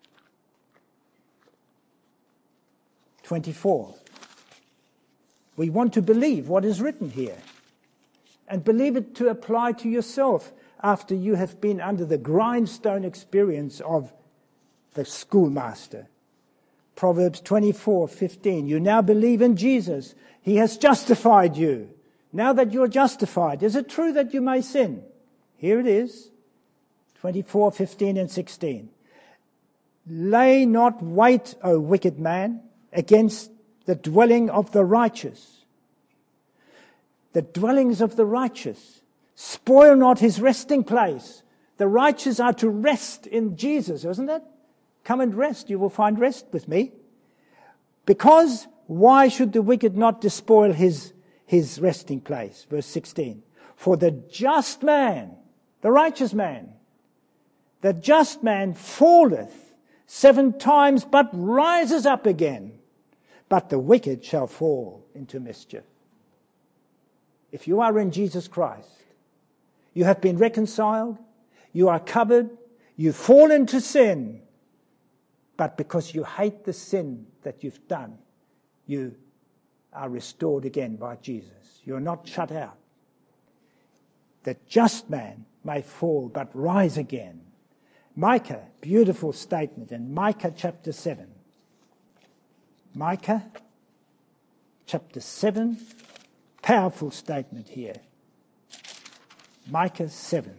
24. We want to believe what is written here and believe it to apply to yourself after you have been under the grindstone experience of the schoolmaster. Proverbs 24:15. You now believe in Jesus. He has justified you. Now that you're justified, is it true that you may sin? Here it is. 24:15 and 16. Lay not wait, O wicked man, against the dwelling of the righteous. The dwellings of the righteous. Spoil not his resting place. The righteous are to rest in Jesus, isn't it? Come and rest. You will find rest with me. Because why should the wicked not despoil his resting place? Verse 16. For the just man, the righteous man, the just man falleth 7 times but rises up again. But the wicked shall fall into mischief. If you are in Jesus Christ, you have been reconciled, you are covered, you fall into sin, but because you hate the sin that you've done, you are restored again by Jesus. You're not shut out. The just man may fall but rise again. Micah, beautiful statement in Micah chapter 7. Micah chapter 7, powerful statement here. Micah 7.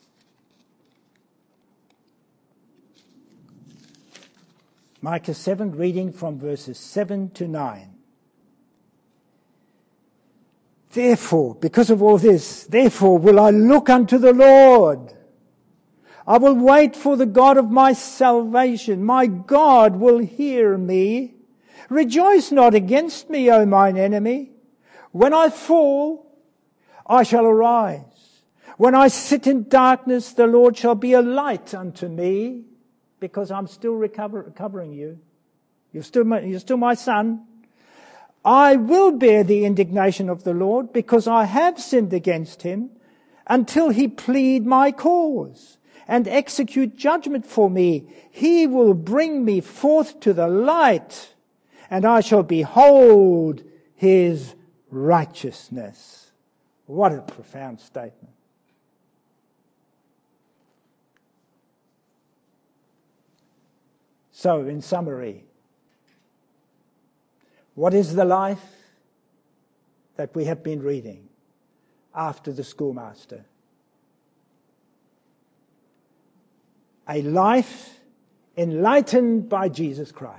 Micah 7, reading from verses 7 to 9. Therefore, because of all this, therefore will I look unto the Lord. I will wait for the God of my salvation. My God will hear me. Rejoice not against me, O mine enemy. When I fall, I shall arise. When I sit in darkness, the Lord shall be a light unto me, because I'm still recovering you. You're still my son. I will bear the indignation of the Lord, because I have sinned against him, until he plead my cause and execute judgment for me. He will bring me forth to the light, and I shall behold his righteousness. What a profound statement. So, in summary, what is the life that we have been reading after the schoolmaster? A life enlightened by Jesus Christ.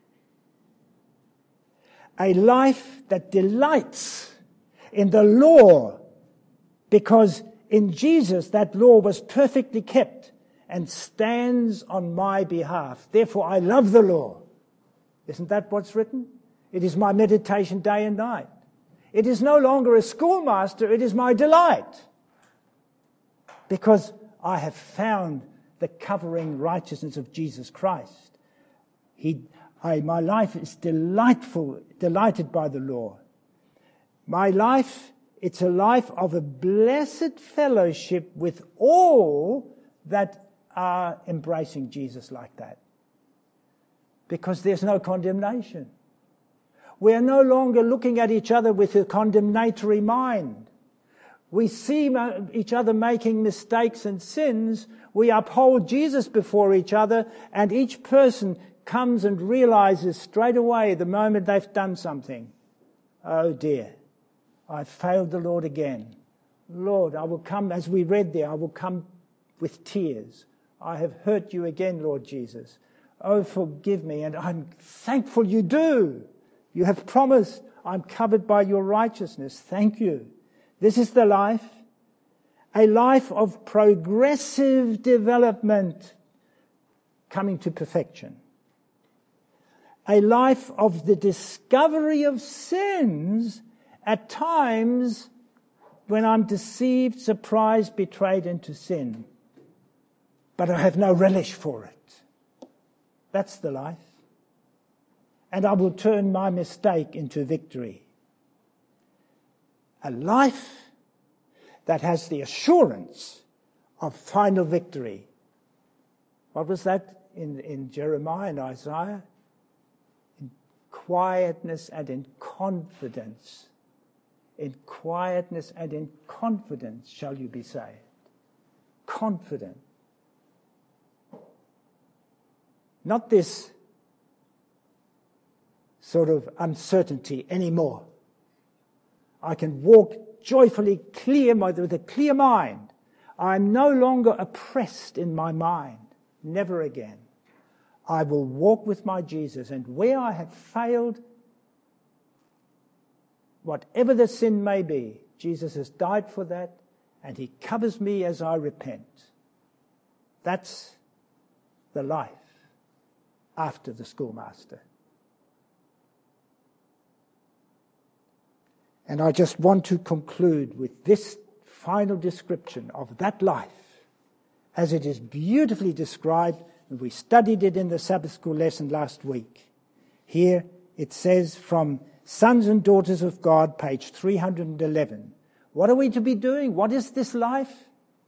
A life that delights in the law, because in Jesus that law was perfectly kept and stands on my behalf. Therefore I love the law. Isn't that what's written? It is my meditation day and night. It is no longer a schoolmaster, it is my delight. Because I have found the covering righteousness of Jesus Christ. My life is delighted by the law. My life, it's a life of a blessed fellowship with all that are embracing Jesus like that. Because there's no condemnation. We are no longer looking at each other with a condemnatory mind. We see each other making mistakes and sins. We uphold Jesus before each other, and each person comes and realizes straight away the moment they've done something. Oh dear, I've failed the Lord again. Lord, I will come, as we read there, I will come with tears. I have hurt you again, Lord Jesus. Oh, forgive me, and I'm thankful you do. You have promised I'm covered by your righteousness. Thank you. This is the life, a life of progressive development coming to perfection. A life of the discovery of sins at times when I'm deceived, surprised, betrayed into sin. But I have no relish for it. That's the life. And I will turn my mistake into victory. A life that has the assurance of final victory. What was that in Jeremiah and Isaiah? In quietness and in confidence. In quietness and in confidence shall you be saved. Confident. Not this sort of uncertainty anymore. I can walk joyfully clear with a clear mind. I'm no longer oppressed in my mind. Never again. I will walk with my Jesus, and where I have failed, whatever the sin may be, Jesus has died for that, and he covers me as I repent. That's the life after the schoolmaster. And I just want to conclude with this final description of that life, as it is beautifully described, and we studied it in the Sabbath school lesson last week. Here it says from Sons and Daughters of God, page 311. What are we to be doing? What is this life?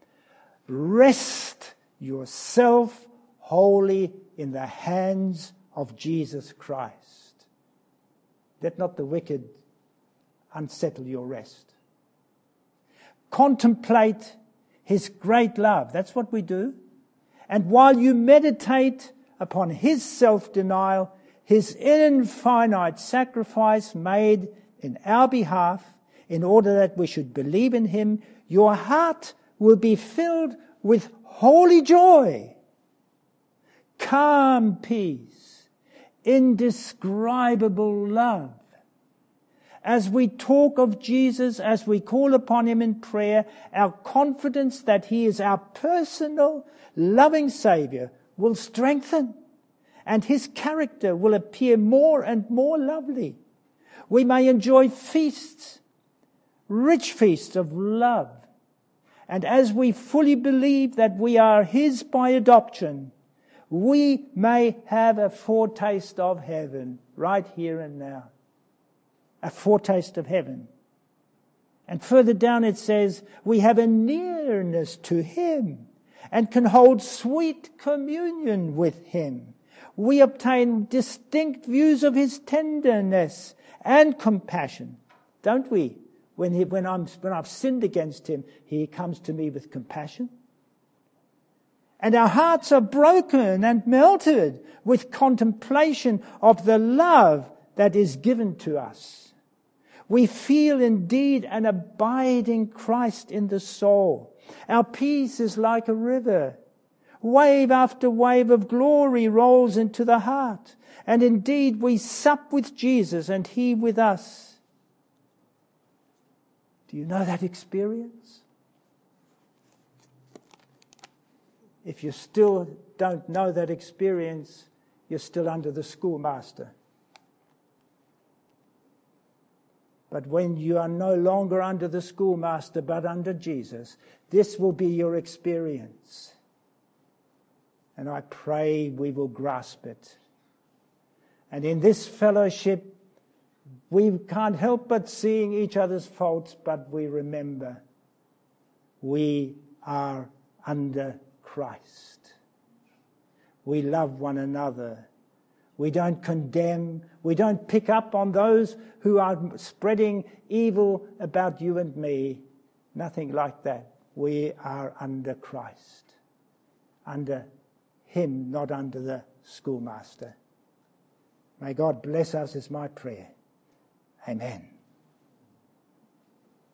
Rest yourself wholly in the hands of Jesus Christ. Let not the wicked unsettle your rest. Contemplate his great love. That's what we do. And while you meditate upon his self-denial, his infinite sacrifice made in our behalf, in order that we should believe in him, your heart will be filled with holy joy, calm peace, indescribable love. As we talk of Jesus, as we call upon him in prayer, our confidence that he is our personal, loving Saviour will strengthen, and his character will appear more and more lovely. We may enjoy feasts, rich feasts of love. And as we fully believe that we are his by adoption, we may have a foretaste of heaven right here and now. A foretaste of heaven. And further down it says, we have a nearness to him and can hold sweet communion with him. We obtain distinct views of his tenderness and compassion, don't we? When I've sinned against him, he comes to me with compassion. And our hearts are broken and melted with contemplation of the love that is given to us. We feel indeed an abiding Christ in the soul. Our peace is like a river. Wave after wave of glory rolls into the heart. And indeed we sup with Jesus and he with us. Do you know that experience? If you still don't know that experience, you're still under the schoolmaster. But when you are no longer under the schoolmaster but under Jesus, this will be your experience. And I pray we will grasp it. And in this fellowship, we can't help but seeing each other's faults, but we remember we are under Christ. We love one another. We don't condemn. We don't pick up on those who are spreading evil about you and me. Nothing like that. We are under Christ. Under him, not under the schoolmaster. May God bless us is my prayer. Amen.